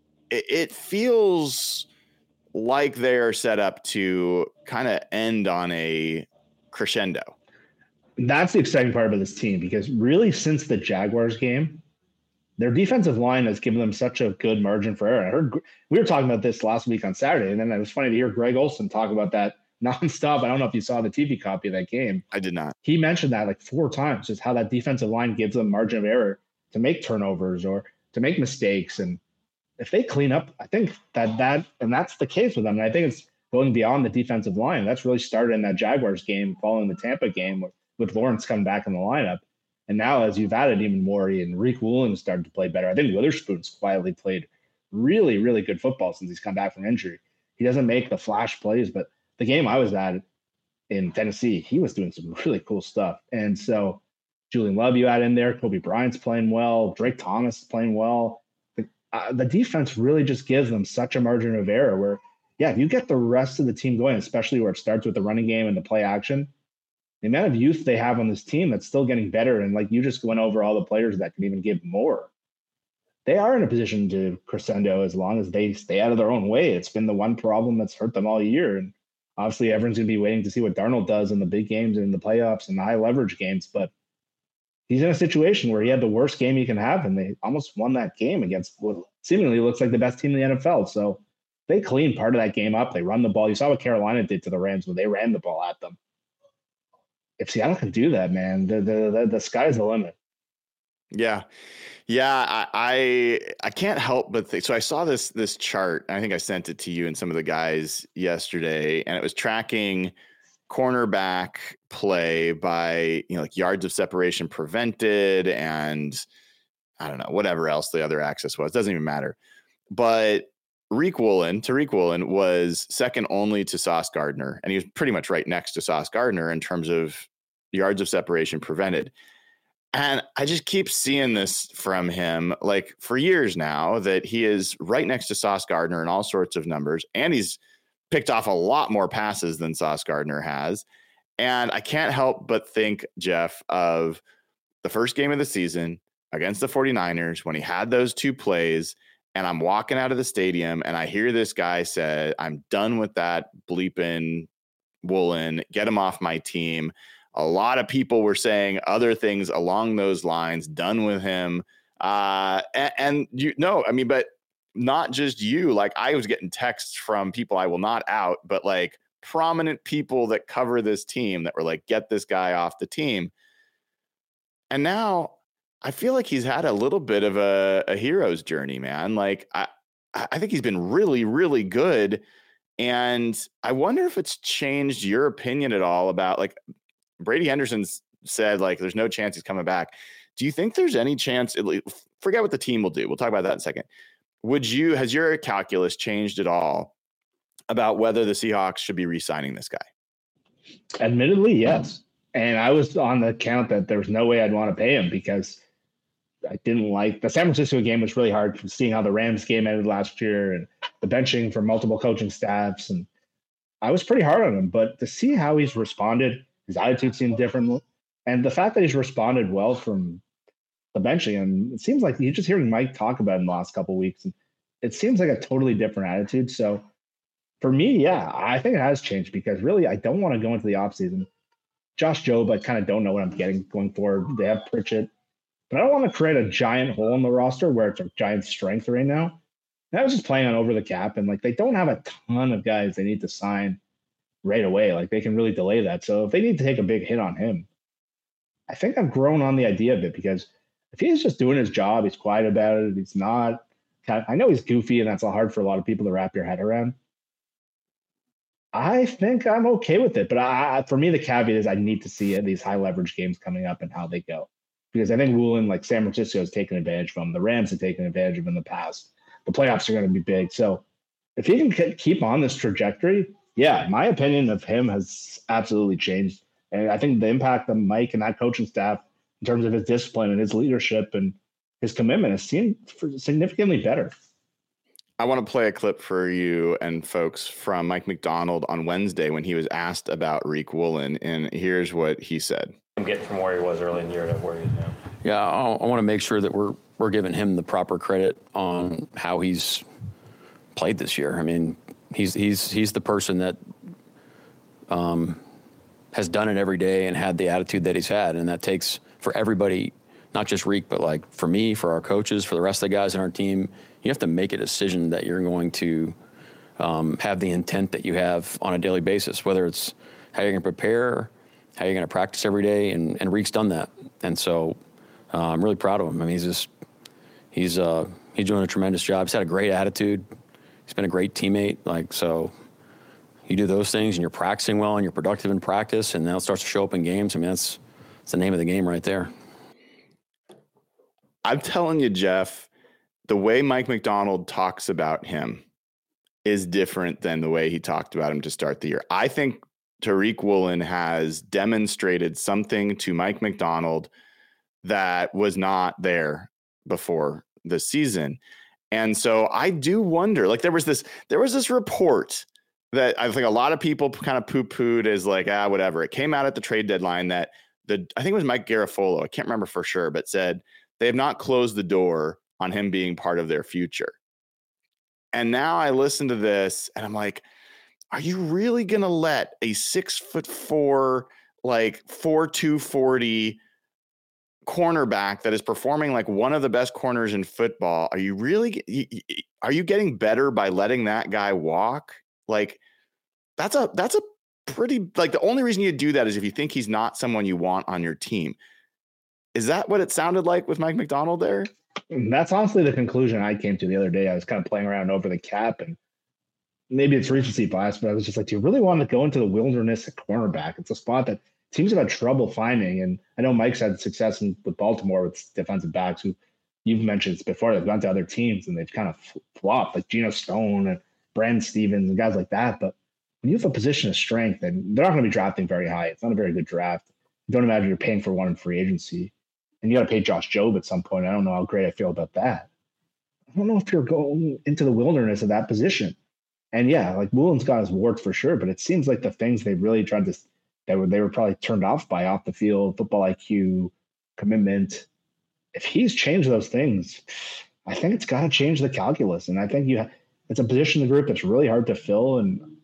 it feels like they're set up to kind of end on a crescendo. That's the exciting part about this team, because really since the Jaguars game, their defensive line has given them such a good margin for error. I heard we were talking about this last week on Saturday, and then it was funny to hear Greg Olsen talk about that nonstop. I don't know if you saw the TV copy of that game. I did not. He mentioned that like 4 times, just how that defensive line gives them margin of error to make turnovers or to make mistakes. And if they clean up, I think and that's the case with them. And I think it's going beyond the defensive line. That's really started in that Jaguars game following the Tampa game with Lawrence coming back in the lineup. And now, as you've added even Morey and Riq Woolen started to play better, I think Witherspoon's quietly played really, really good football since he's come back from injury. He doesn't make the flash plays, but the game I was at in Tennessee, he was doing some really cool stuff. And so Julian Love, you add in there, Kobe Bryant's playing well, Drake Thomas is playing well. The defense really just gives them such a margin of error where, if you get the rest of the team going, especially where it starts with the running game and the play action, the amount of youth they have on this team that's still getting better. And like you just went over all the players that can even give more. They are in a position to crescendo as long as they stay out of their own way. It's been the one problem that's hurt them all year. And obviously everyone's going to be waiting to see what Darnold does in the big games and in the playoffs and the high leverage games. But he's in a situation where he had the worst game he can have, and they almost won that game against what seemingly looks like the best team in the NFL. So they clean part of that game up. They run the ball. You saw what Carolina did to the Rams when they ran the ball at them. If Seattle can do that, man, the sky's the limit. Yeah. I can't help but think. So I saw this chart. I think I sent it to you and some of the guys yesterday, and it was tracking cornerback play by, like yards of separation prevented and I don't know, whatever else the other axis was. Doesn't even matter. But Tariq Woolen was second only to Sauce Gardner, and he was pretty much right next to Sauce Gardner in terms of yards of separation prevented. And I just keep seeing this from him like for years now, that he is right next to Sauce Gardner in all sorts of numbers, and he's picked off a lot more passes than Sauce Gardner has. And I can't help but think, Jeff, of the first game of the season against the 49ers when he had those 2 plays, and I'm walking out of the stadium and I hear this guy say, I'm done with that bleeping Woolen, get him off my team. A lot of people were saying other things along those lines, done with him. But not just you. Like I was getting texts from people I will not out, but like prominent people that cover this team that were like, get this guy off the team. And now I feel like he's had a little bit of a hero's journey, man. Like I think he's been really, really good. And I wonder if it's changed your opinion at all about like Brady Henderson's said like there's no chance he's coming back. Do you think there's any chance? Forget what the team will do. We'll talk about that in a second. Has your calculus changed at all about whether the Seahawks should be re-signing this guy? Admittedly, yes. And I was on the count that there was no way I'd want to pay him because I didn't like the San Francisco game. Was really hard seeing how the Rams game ended last year and the benching for multiple coaching staffs. And I was pretty hard on him, but to see how he's responded, his attitude seemed different. And the fact that he's responded well from the benching, and it seems like you're just hearing Mike talk about it in the last couple of weeks. And it seems like a totally different attitude. So for me, yeah, I think it has changed because really I don't want to go into the offseason. Josh Jobe, I kind of don't know what I'm getting going forward. They have Pritchett. But I don't want to create a giant hole in the roster where it's a giant strength right now. And I was just playing on over the cap, and like they don't have a ton of guys they need to sign right away. Like they can really delay that. So if they need to take a big hit on him, I think I've grown on the idea of it because if he's just doing his job, he's quiet about it. He's not. I know he's goofy, and that's hard for a lot of people to wrap your head around. I think I'm okay with it, but for me, the caveat is I need to see these high leverage games coming up and how they go. Because I think Woolen, like San Francisco, has taken advantage of him. The Rams have taken advantage of him in the past. The playoffs are going to be big. So if he can keep on this trajectory, yeah, my opinion of him has absolutely changed. And I think the impact of Mike and that coaching staff in terms of his discipline and his leadership and his commitment has seemed significantly better. I want to play a clip for you and folks from Mike Macdonald on Wednesday when he was asked about Riq Woolen, and here's what he said. Get from where he was early in the year to where he is now. Yeah, I want to make sure that we're giving him the proper credit on how he's played this year. I mean, he's the person that has done it every day and had the attitude that he's had, and that takes for everybody, not just Riq, but like for me, for our coaches, for the rest of the guys in our team. You have to make a decision that you're going to have the intent that you have on a daily basis, whether it's how you're going to prepare, how you're going to practice every day, and Riq's done that. And so I'm really proud of him. I mean, he's doing a tremendous job. He's had a great attitude. He's been a great teammate. Like, so you do those things and you're practicing well and you're productive in practice, and now it starts to show up in games. I mean, that's the name of the game right there. I'm telling you, Jeff, the way Mike Macdonald talks about him is different than the way he talked about him to start the year. I think Tariq Woolen has demonstrated something to Mike Macdonald that was not there before the season. And so I do wonder, like there was this report that I think a lot of people kind of poo-pooed as like, whatever. It came out at the trade deadline that I think it was Mike Garafolo, I can't remember for sure, but said they have not closed the door on him being part of their future. And now I listen to this and I'm like, are you really going to let a 6'4", like 4.240 cornerback that is performing like one of the best corners in football? Are you getting better by letting that guy walk? Like that's a pretty, like the only reason you do that is if you think he's not someone you want on your team. Is that what it sounded like with Mike Macdonald there? That's honestly the conclusion I came to the other day. I was kind of playing around over the cap, and maybe it's recency bias, but I was just like, do you really want to go into the wilderness at cornerback? It's a spot that teams have had trouble finding. And I know Mike's had success with Baltimore with defensive backs who you've mentioned before. They've gone to other teams and they've kind of flopped, like Geno Stone and Brandon Stevens and guys like that. But when you have a position of strength, and they're not going to be drafting very high, it's not a very good draft. Don't imagine you're paying for one in free agency. And you got to pay Josh Jobe at some point. I don't know how great I feel about that. I don't know if you're going into the wilderness of that position. And yeah, like Woolen's got his warts for sure, but it seems like the things they really tried to, they were probably turned off the field, football IQ, commitment. If he's changed those things, I think it's got to change the calculus. And I think it's a position in the group that's really hard to fill. And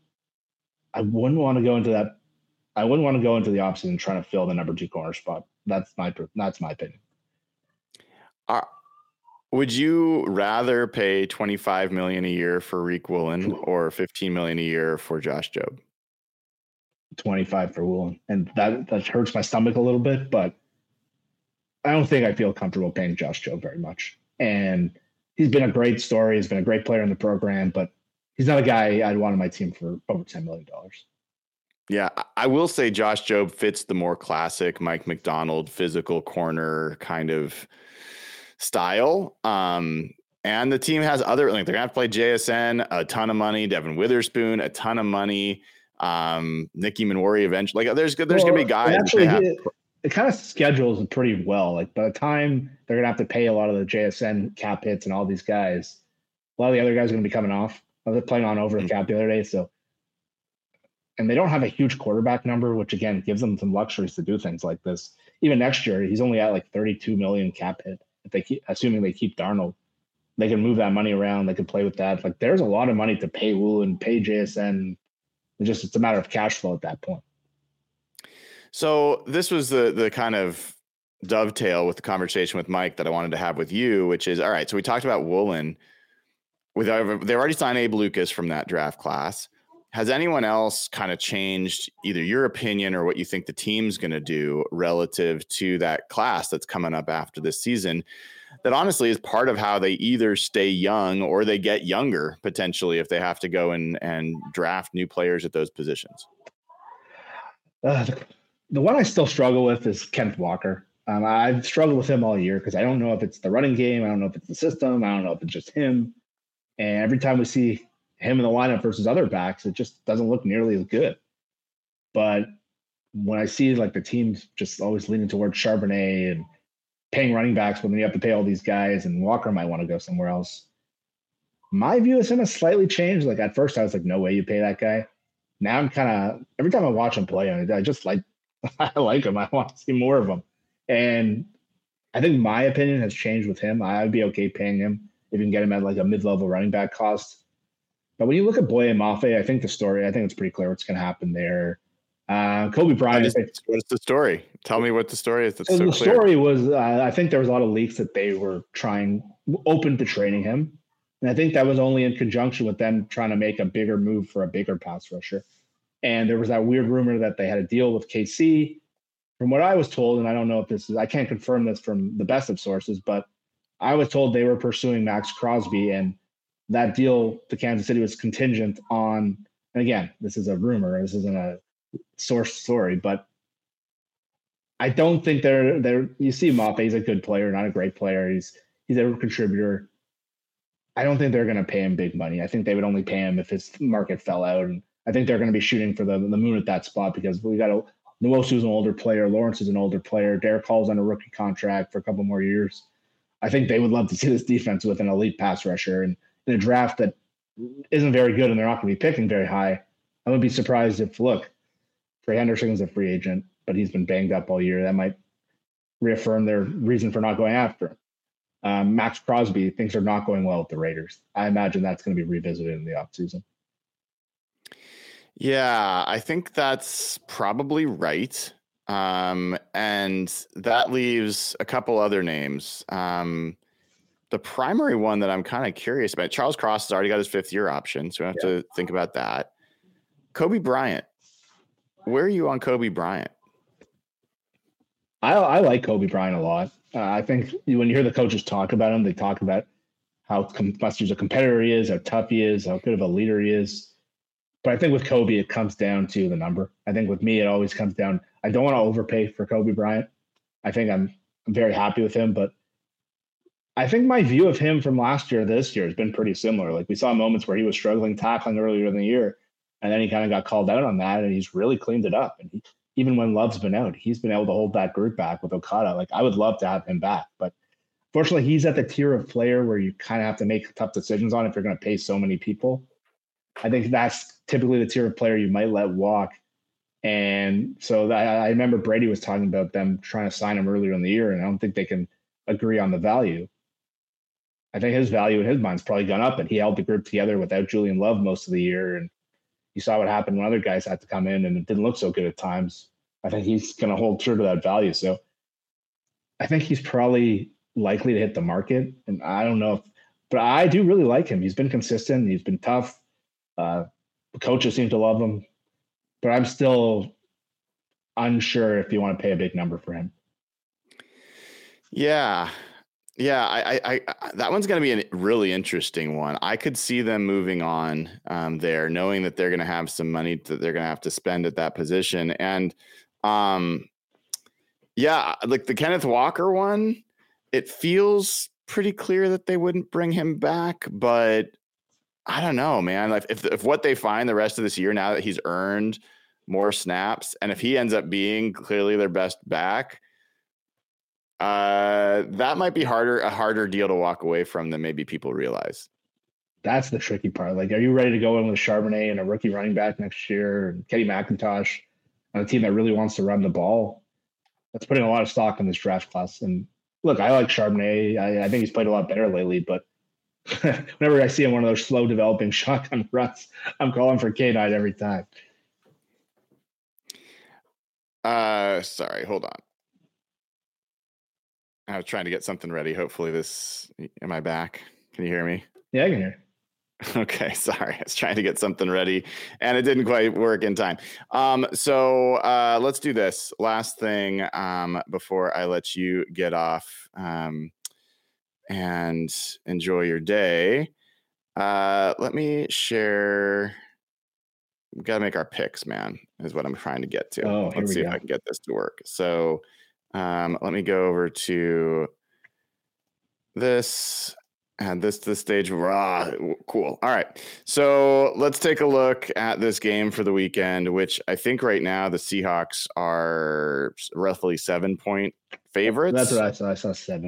I wouldn't want to go into that. I wouldn't want to go into the opposite and try to fill the number 2 corner spot. That's my opinion. Would you rather pay $25 million a year for Riq Woolen or $15 million a year for Josh Jobe? 25 for Woolen, and that hurts my stomach a little bit, but I don't think I feel comfortable paying Josh Jobe very much. And he's been a great story. He's been a great player in the program, but he's not a guy I'd want on my team for over $10 million. Yeah, I will say Josh Jobe fits the more classic Mike Macdonald physical corner kind of style. And the team has other, like, they're gonna have to play JSN a ton of money, Devin Witherspoon a ton of money, Nicky Manwari eventually. Like, there's gonna be guys. Actually, it kind of schedules pretty well. Like, by the time they're gonna have to pay a lot of the JSN cap hits and all these guys, a lot of the other guys are gonna be coming off. They're playing on over the cap the other day, so. And they don't have a huge quarterback number, which again gives them some luxuries to do things like this. Even next year, he's only at like 32 million cap hit. If they keep, assuming they keep Darnold, they can move that money around. They can play with that. Like, there's a lot of money to pay Woolen, pay JSN. It's a matter of cash flow at that point. So this was the kind of dovetail with the conversation with Mike that I wanted to have with you, which is, all right, so we talked about Woolen. They already signed Abe Lucas from that draft class. Has anyone else kind of changed either your opinion or what you think the team's going to do relative to that class that's coming up after this season? That honestly is part of how they either stay young or they get younger potentially if they have to go and draft new players at those positions. The one I still struggle with is Kenneth Walker. I've struggled with him all year because I don't know if it's the running game. I don't know if it's the system. I don't know if it's just him. And every time we see him in the lineup versus other backs, it just doesn't look nearly as good. But when I see like the team's just always leaning towards Charbonnet and paying running backs, when you have to pay all these guys and Walker might want to go somewhere else, my view of him has slightly changed. Like, at first I was like, no way you pay that guy. Now I'm kind of, every time I watch him play, I just like, I like him. I want to see more of him. And I think my opinion has changed with him. I'd be okay paying him if you can get him at like a mid-level running back cost. But when you look at Boye Mafe, I think it's pretty clear what's going to happen there. Kobe Bryant. What's the story? Tell me what the story is. The story was, I think there was a lot of leaks that they were open to training him. And I think that was only in conjunction with them trying to make a bigger move for a bigger pass rusher. And there was that weird rumor that they had a deal with KC. From what I was told, and I don't know if I can't confirm this from the best of sources, but I was told they were pursuing Max Crosby, and that deal to Kansas City was contingent on, and again, this is a rumor, this isn't a source story, but I don't think they're you see Mafe, he's a good player, not a great player. He's a contributor. I don't think they're going to pay him big money. I think they would only pay him if his market fell out. And I think they're going to be shooting for the moon at that spot because we got Nwosu's an older player. Lawrence is an older player. Derek Hall's on a rookie contract for a couple more years. I think they would love to see this defense with an elite pass rusher. And in a draft that isn't very good and they're not going to be picking very high, I wouldn't be surprised if, Trey Henderson's a free agent, but he's been banged up all year. That might reaffirm their reason for not going after him. Max Crosby, things are not going well with the Raiders. I imagine that's going to be revisited in the offseason. Yeah, I think that's probably right. And that leaves a couple other names. The primary one that I'm kind of curious about, Charles Cross has already got his 5th-year option, so we have to think about that. Kobe Bryant. Where are you on Kobe Bryant? I like Kobe Bryant a lot. I think when you hear the coaches talk about him, they talk about how much a competitor he is, how tough he is, how good of a leader he is. But I think with Kobe, it comes down to the number. I think with me, it always comes down. I don't want to overpay for Kobe Bryant. I think I'm very happy with him, but I think my view of him from last year, this year, has been pretty similar. Like, we saw moments where he was struggling tackling earlier in the year, and then he kind of got called out on that, and he's really cleaned it up. And even when Love's been out, he's been able to hold that group back with Okada. Like, I would love to have him back, but fortunately, he's at the tier of player where you kind of have to make tough decisions on if you're going to pay so many people. I think that's typically the tier of player you might let walk. And so I remember Brady was talking about them trying to sign him earlier in the year, and I don't think they can agree on the value. I think his value in his mind's probably gone up, and he held the group together without Julian Love most of the year. And you saw what happened when other guys had to come in, and it didn't look so good at times. I think he's going to hold true to that value. So I think he's probably likely to hit the market. And I don't know but I do really like him. He's been consistent. He's been tough. The coaches seem to love him, but I'm still unsure if you want to pay a big number for him. Yeah. Yeah, I that one's going to be a really interesting one. I could see them moving on there, knowing that they're going to have some money that they're going to have to spend at that position. And yeah, like the Kenneth Walker one, it feels pretty clear that they wouldn't bring him back, but I don't know, man. Like if what they find the rest of this year, now that he's earned more snaps, and if he ends up being clearly their best back, that might be a harder deal to walk away from than maybe people realize. That's the tricky part. Like, are you ready to go in with Charbonnet and a rookie running back next year, and Kenny McIntosh on a team that really wants to run the ball? That's putting a lot of stock in this draft class. And look, I like Charbonnet. I think he's played a lot better lately, but whenever I see him one of those slow developing shotgun runs, I'm calling for K-9 every time. Sorry, hold on. I was trying to get something ready. Hopefully am I back? Can you hear me? Yeah, I can hear. Okay, sorry. I was trying to get something ready and it didn't quite work in time. So let's do this last thing before I let you get off and enjoy your day. Let me share. We got to make our picks, man, is what I'm trying to get to. Let's see if I can get this to work. So let me go over to this and this stage. Cool. All right. So let's take a look at this game for the weekend, which I think right now the Seahawks are roughly 7-point favorites. That's what I saw. I saw 7.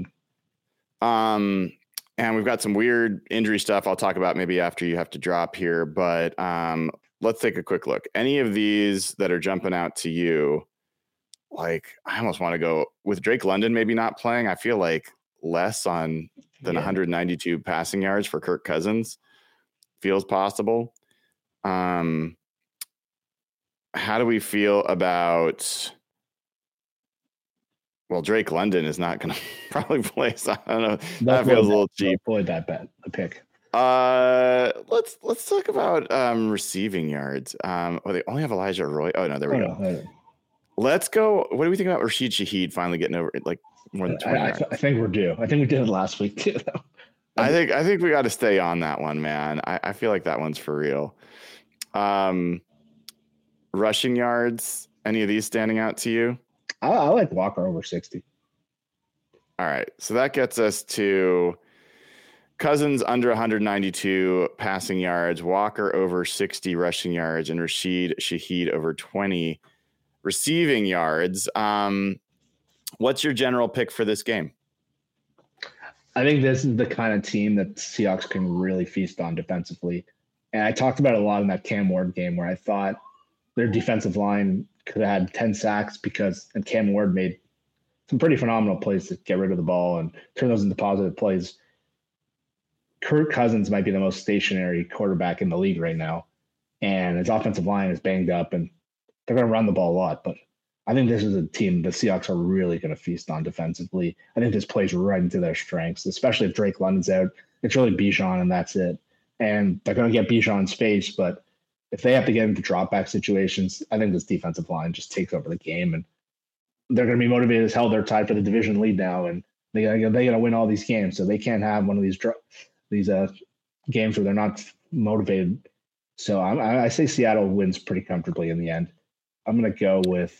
And we've got some weird injury stuff I'll talk about maybe after you have to drop here, but let's take a quick look. Any of these that are jumping out to you, like I almost want to go with Drake London maybe not playing. I feel like less than 192 passing yards for Kirk Cousins feels possible. How do we feel about... Well, Drake London is not going to probably play. So I don't know. That feels a little cheap. Avoid that bet. A pick. Let's talk about receiving yards. They only have Elijah Roy. Oh no, there we go. No. Let's go. What do we think about Rashid Shaheed finally getting over like more than 20 yards? I think we're due. I think we did it last week too. I think we got to stay on that one, man. I feel like that one's for real. Rushing yards. Any of these standing out to you? I like Walker over 60. All right. So that gets us to Cousins under 192 passing yards, Walker over 60 rushing yards, and Rashid Shaheed over 20 receiving yards. What's your general pick for this game? I think this is the kind of team that Seahawks can really feast on defensively. And I talked about it a lot in that Cam Ward game where I thought their defensive line could have had 10 sacks and Cam Ward made some pretty phenomenal plays to get rid of the ball and turn those into positive plays. Kirk Cousins might be the most stationary quarterback in the league right now, and his offensive line is banged up, and they're going to run the ball a lot. But I think this is a team the Seahawks are really going to feast on defensively. I think this plays right into their strengths, especially if Drake London's out. It's really Bijan, and that's it. And they're going to get Bijan in space, but if they have to get into drop-back situations, I think this defensive line just takes over the game, and they're going to be motivated as hell. They're tied for the division lead now, and they got to win all these games, so they can't have one of these games where they're not motivated. So I say Seattle wins pretty comfortably in the end. I'm going to go with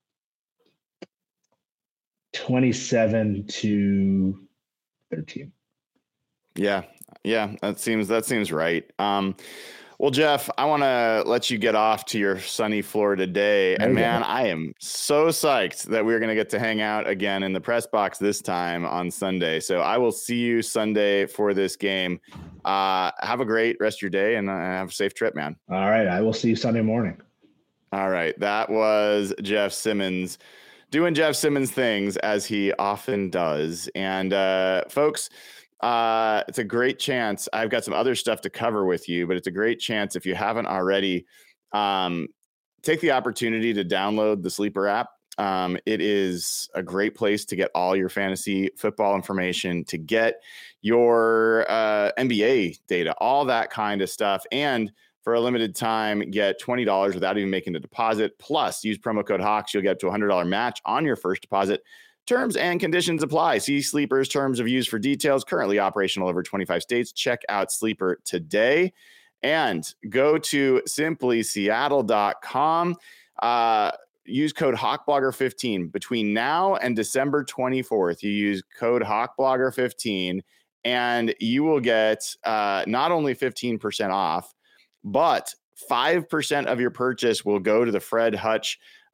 27-13. Yeah, that seems right. Well, Jeff, I want to let you get off to your sunny Florida day. And man, I am so psyched that we're going to get to hang out again in the press box this time on Sunday. So I will see you Sunday for this game. Have a great rest of your day and have a safe trip, man. All right. I will see you Sunday morning. All right. That was Jeff Simmons doing Jeff Simmons things as he often does. And folks, it's a great chance. I've got some other stuff to cover with you, but it's a great chance if you haven't already, take the opportunity to download the Sleeper app. It is a great place to get all your fantasy football information, to get your NBA data, all that kind of stuff. And for a limited time, get $20 without even making a deposit. Plus, use promo code Hawks. You'll get up to a $100 match on your first deposit. Terms and conditions apply. See Sleeper's terms of use for details. Currently operational over 25 states. Check out Sleeper today and go to simplyseattle.com. Use code HawkBlogger15 between now and December 24th. You use code HawkBlogger15 and you will get not only 15% off, but 5% of your purchase will go to the Fred Hutch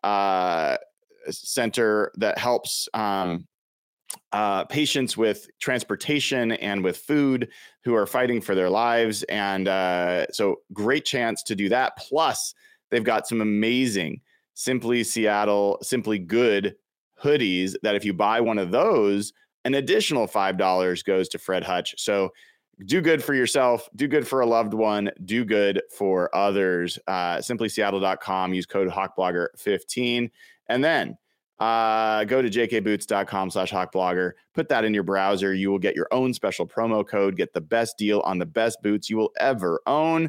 Center that helps patients with transportation and with food who are fighting for their lives. And so great chance to do that. Plus, they've got some amazing Simply Seattle, Simply Good hoodies that if you buy one of those, an additional $5 goes to Fred Hutch. So do good for yourself, do good for a loved one, do good for others. SimplySeattle.com, use code HawkBlogger15. And then go to jkboots.com/HawkBlogger, put that in your browser. You will get your own special promo code, get the best deal on the best boots you will ever own.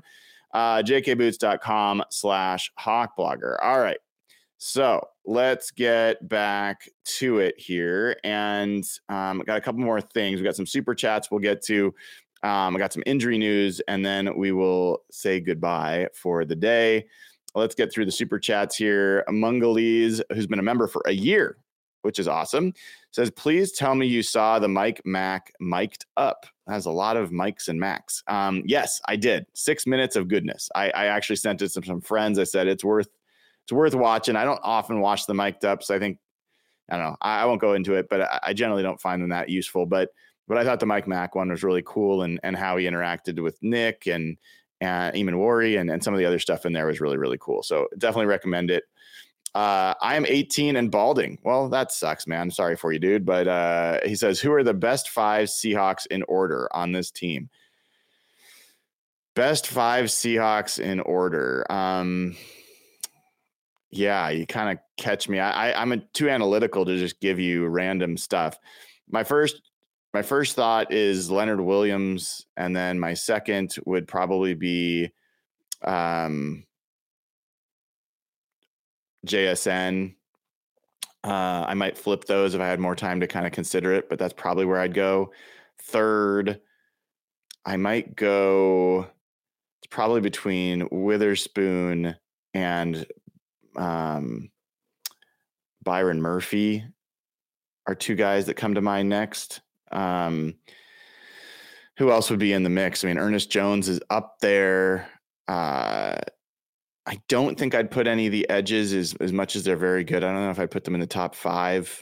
jkboots.com/HawkBlogger. All right. So let's get back to it here. And I got a couple more things. We got some super chats we'll get to. I got some injury news, and then we will say goodbye for the day. Let's get through the super chats here. Mungalees, who's been a member for a year, which is awesome, says, please tell me you saw the Mike Mack mic'd up. It has a lot of mics and Macs. Yes, I did. 6 minutes of goodness. I actually sent it to some friends. I said, it's worth watching. I don't often watch the mic'd up. So I think, I don't know, I won't go into it, but I generally don't find them that useful. But I thought the Mike Mack one was really cool, and how he interacted with Nick and Eamon Worry and some of the other stuff in there was really, really cool. So definitely recommend it. I am 18 and balding. Well, that sucks, man. Sorry for you, dude. But he says, who are the best 5 Seahawks in order on this team? Best 5 Seahawks in order. Yeah, you kind of catch me. I'm too analytical to just give you random stuff. My first thought is Leonard Williams, and then my second would probably be JSN. I might flip those if I had more time to kind of consider it, but that's probably where I'd go. Third, I might go, it's probably between Witherspoon and Byron Murphy are 2 guys that come to mind next. Who else would be in the mix? I mean, Ernest Jones is up there. I don't think I'd put any of the edges as much as they're very good. I don't know if I'd put them in the top 5.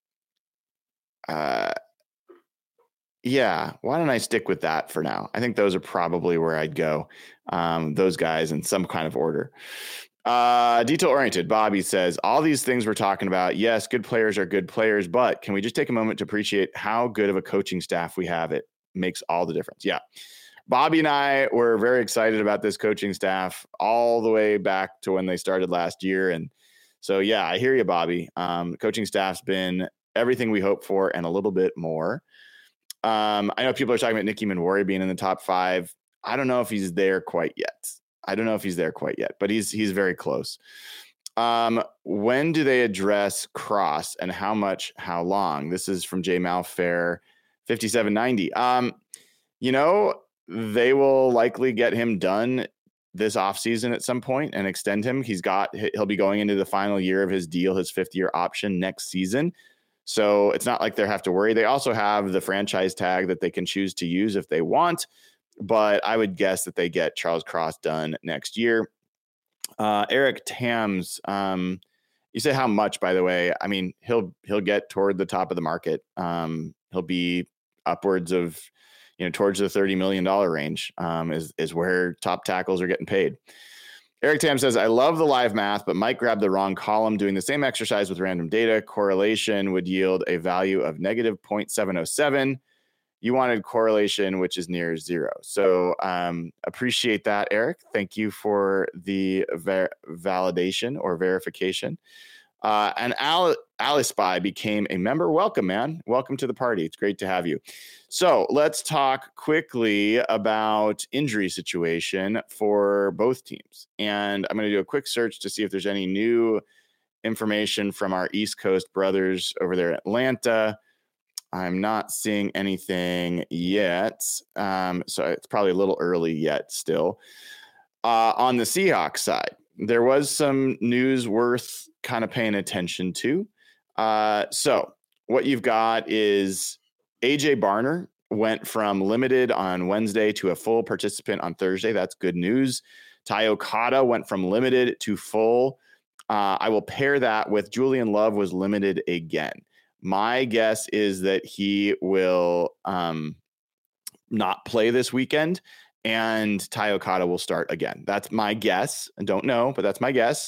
Yeah, why don't I stick with that for now? I think those are probably where I'd go. Those guys in some kind of order. Detail oriented. Bobby says, all these things we're talking about, yes, good players are good players, but can we just take a moment to appreciate how good of a coaching staff we have? It makes all the difference. Yeah. Bobby and I were very excited about this coaching staff all the way back to when they started last year. And so, yeah, I hear you, Bobby. Coaching staff's been everything we hoped for and a little bit more. I know people are talking about Nick Eamon Worry being in the top 5. I don't know if he's there quite yet. But he's very close. When do they address Cross and how much, how long? This is from J Malfair 5790. They will likely get him done this offseason at some point and extend him. He'll be going into the final year of his deal, his 5th-year option next season. So it's not like they have to worry. They also have the franchise tag that they can choose to use if they want. But I would guess that they get Charles Cross done next year. Eric Tams, you say how much, by the way? I mean, he'll get toward the top of the market. He'll be upwards of, towards the $30 million range is where top tackles are getting paid. Eric Tam says, I love the live math, but Mike grabbed the wrong column. Doing the same exercise with random data, correlation would yield a value of negative 0.707. You wanted correlation, which is near 0. So appreciate that, Eric. Thank you for the validation or verification. And Alice Spy became a member. Welcome, man. Welcome to the party. It's great to have you. So let's talk quickly about injury situation for both teams. And I'm going to do a quick search to see if there's any new information from our East Coast brothers over there in Atlanta. I'm not seeing anything yet. So it's probably a little early yet still. On the Seahawks side, there was some news worth kind of paying attention to. So what you've got is AJ Barner went from limited on Wednesday to a full participant on Thursday. That's good news. Ty Okada went from limited to full. I will pair that with Julian Love was limited again. My guess is that he will not play this weekend, and Ty Okada will start again. That's my guess. I don't know, but that's my guess.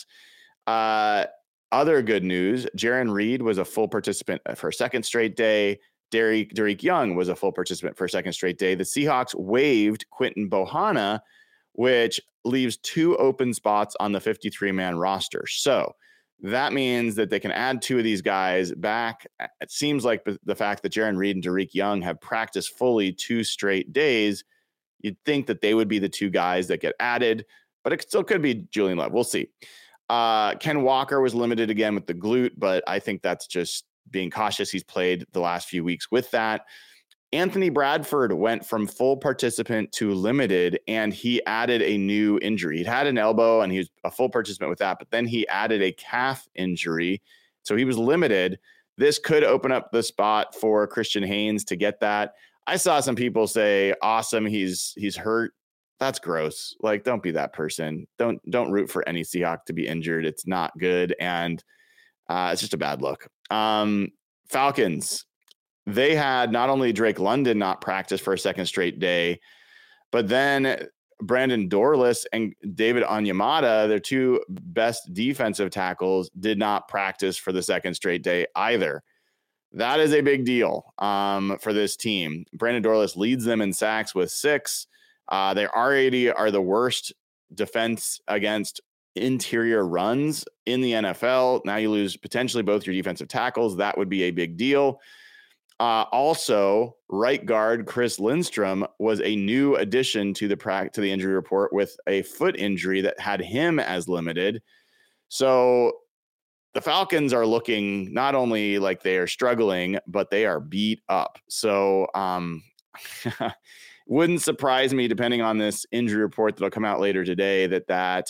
Other good news, Jarran Reed was a full participant for a second straight day. Derek Young was a full participant for a second straight day. The Seahawks waived Quinton Bohanna, which leaves 2 open spots on the 53-man roster. So that means that they can add 2 of these guys back. It seems like the fact that Jarran Reed and Derek Young have practiced fully 2 straight days, you'd think that they would be the 2 guys that get added, but it still could be Julian Love. We'll see. Ken Walker was limited again with the glute, but I think that's just being cautious. He's played the last few weeks with that. Anthony Bradford went from full participant to limited, and he added a new injury. He'd had an elbow, and he was a full participant with that, but then he added a calf injury, so he was limited. This could open up the spot for Christian Haynes to get that. I saw some people say, awesome, he's hurt. That's gross. Like, don't be that person. Don't root for any Seahawk to be injured. It's not good, and it's just a bad look. Falcons, they had not only Drake London not practice for a second straight day, but then Brandon Dorlus and David Onyemata, their 2 best defensive tackles, did not practice for the second straight day either. That is a big deal for this team. Brandon Dorlus leads them in sacks with 6. They already are the worst defense against interior runs in the NFL. Now you lose potentially both your defensive tackles. That would be a big deal. Also, right guard Chris Lindstrom was a new addition to the injury report with a foot injury that had him as limited. So the Falcons are looking not only like they are struggling, but they are beat up. So wouldn't surprise me, depending on this injury report that'll come out later today, that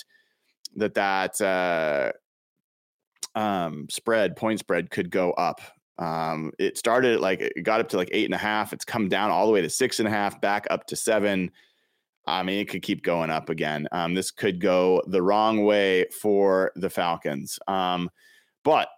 point spread could go up. It started it got up to 8.5. It's come down all the way to 6.5, back up to 7. I mean, it could keep going up again. This could go the wrong way for the Falcons. But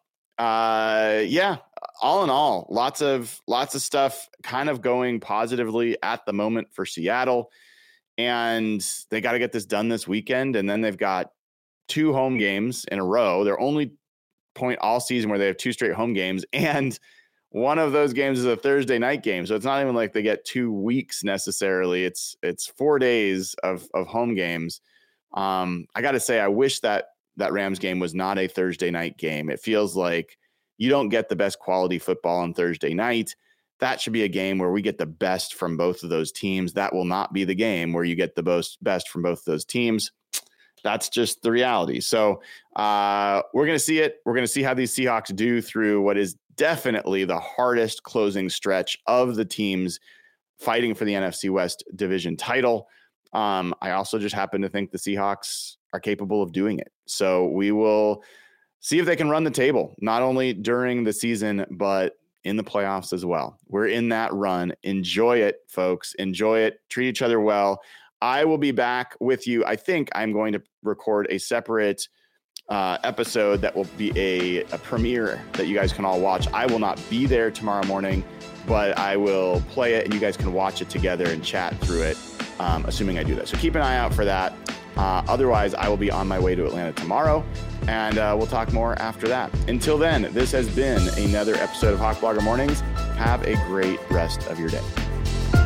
all in all, lots of stuff kind of going positively at the moment for Seattle, and they got to get this done this weekend. And then they've got 2 home games in a row. They're only point all season where they have 2 straight home games, and one of those games is a Thursday night game. So it's not even like they get 2 weeks necessarily. It's 4 days of home games. I got to say, I wish that Rams game was not a Thursday night game. It feels like you don't get the best quality football on Thursday night. That should be a game where we get the best from both of those teams. That will not be the game where you get the best from both of those teams. That's just the reality. So we're going to see it. We're going to see how these Seahawks do through what is definitely the hardest closing stretch of the teams fighting for the NFC West division title. I also just happen to think the Seahawks are capable of doing it. So we will see if they can run the table, not only during the season, but in the playoffs as well. We're in that run. Enjoy it, folks. Enjoy it. Treat each other well. I will be back with you. I think I'm going to record a separate episode that will be a premiere that you guys can all watch. I will not be there tomorrow morning, but I will play it and you guys can watch it together and chat through it, assuming I do that. So keep an eye out for that. Otherwise, I will be on my way to Atlanta tomorrow, and we'll talk more after that. Until then, this has been another episode of Hawk Blogger Mornings. Have a great rest of your day.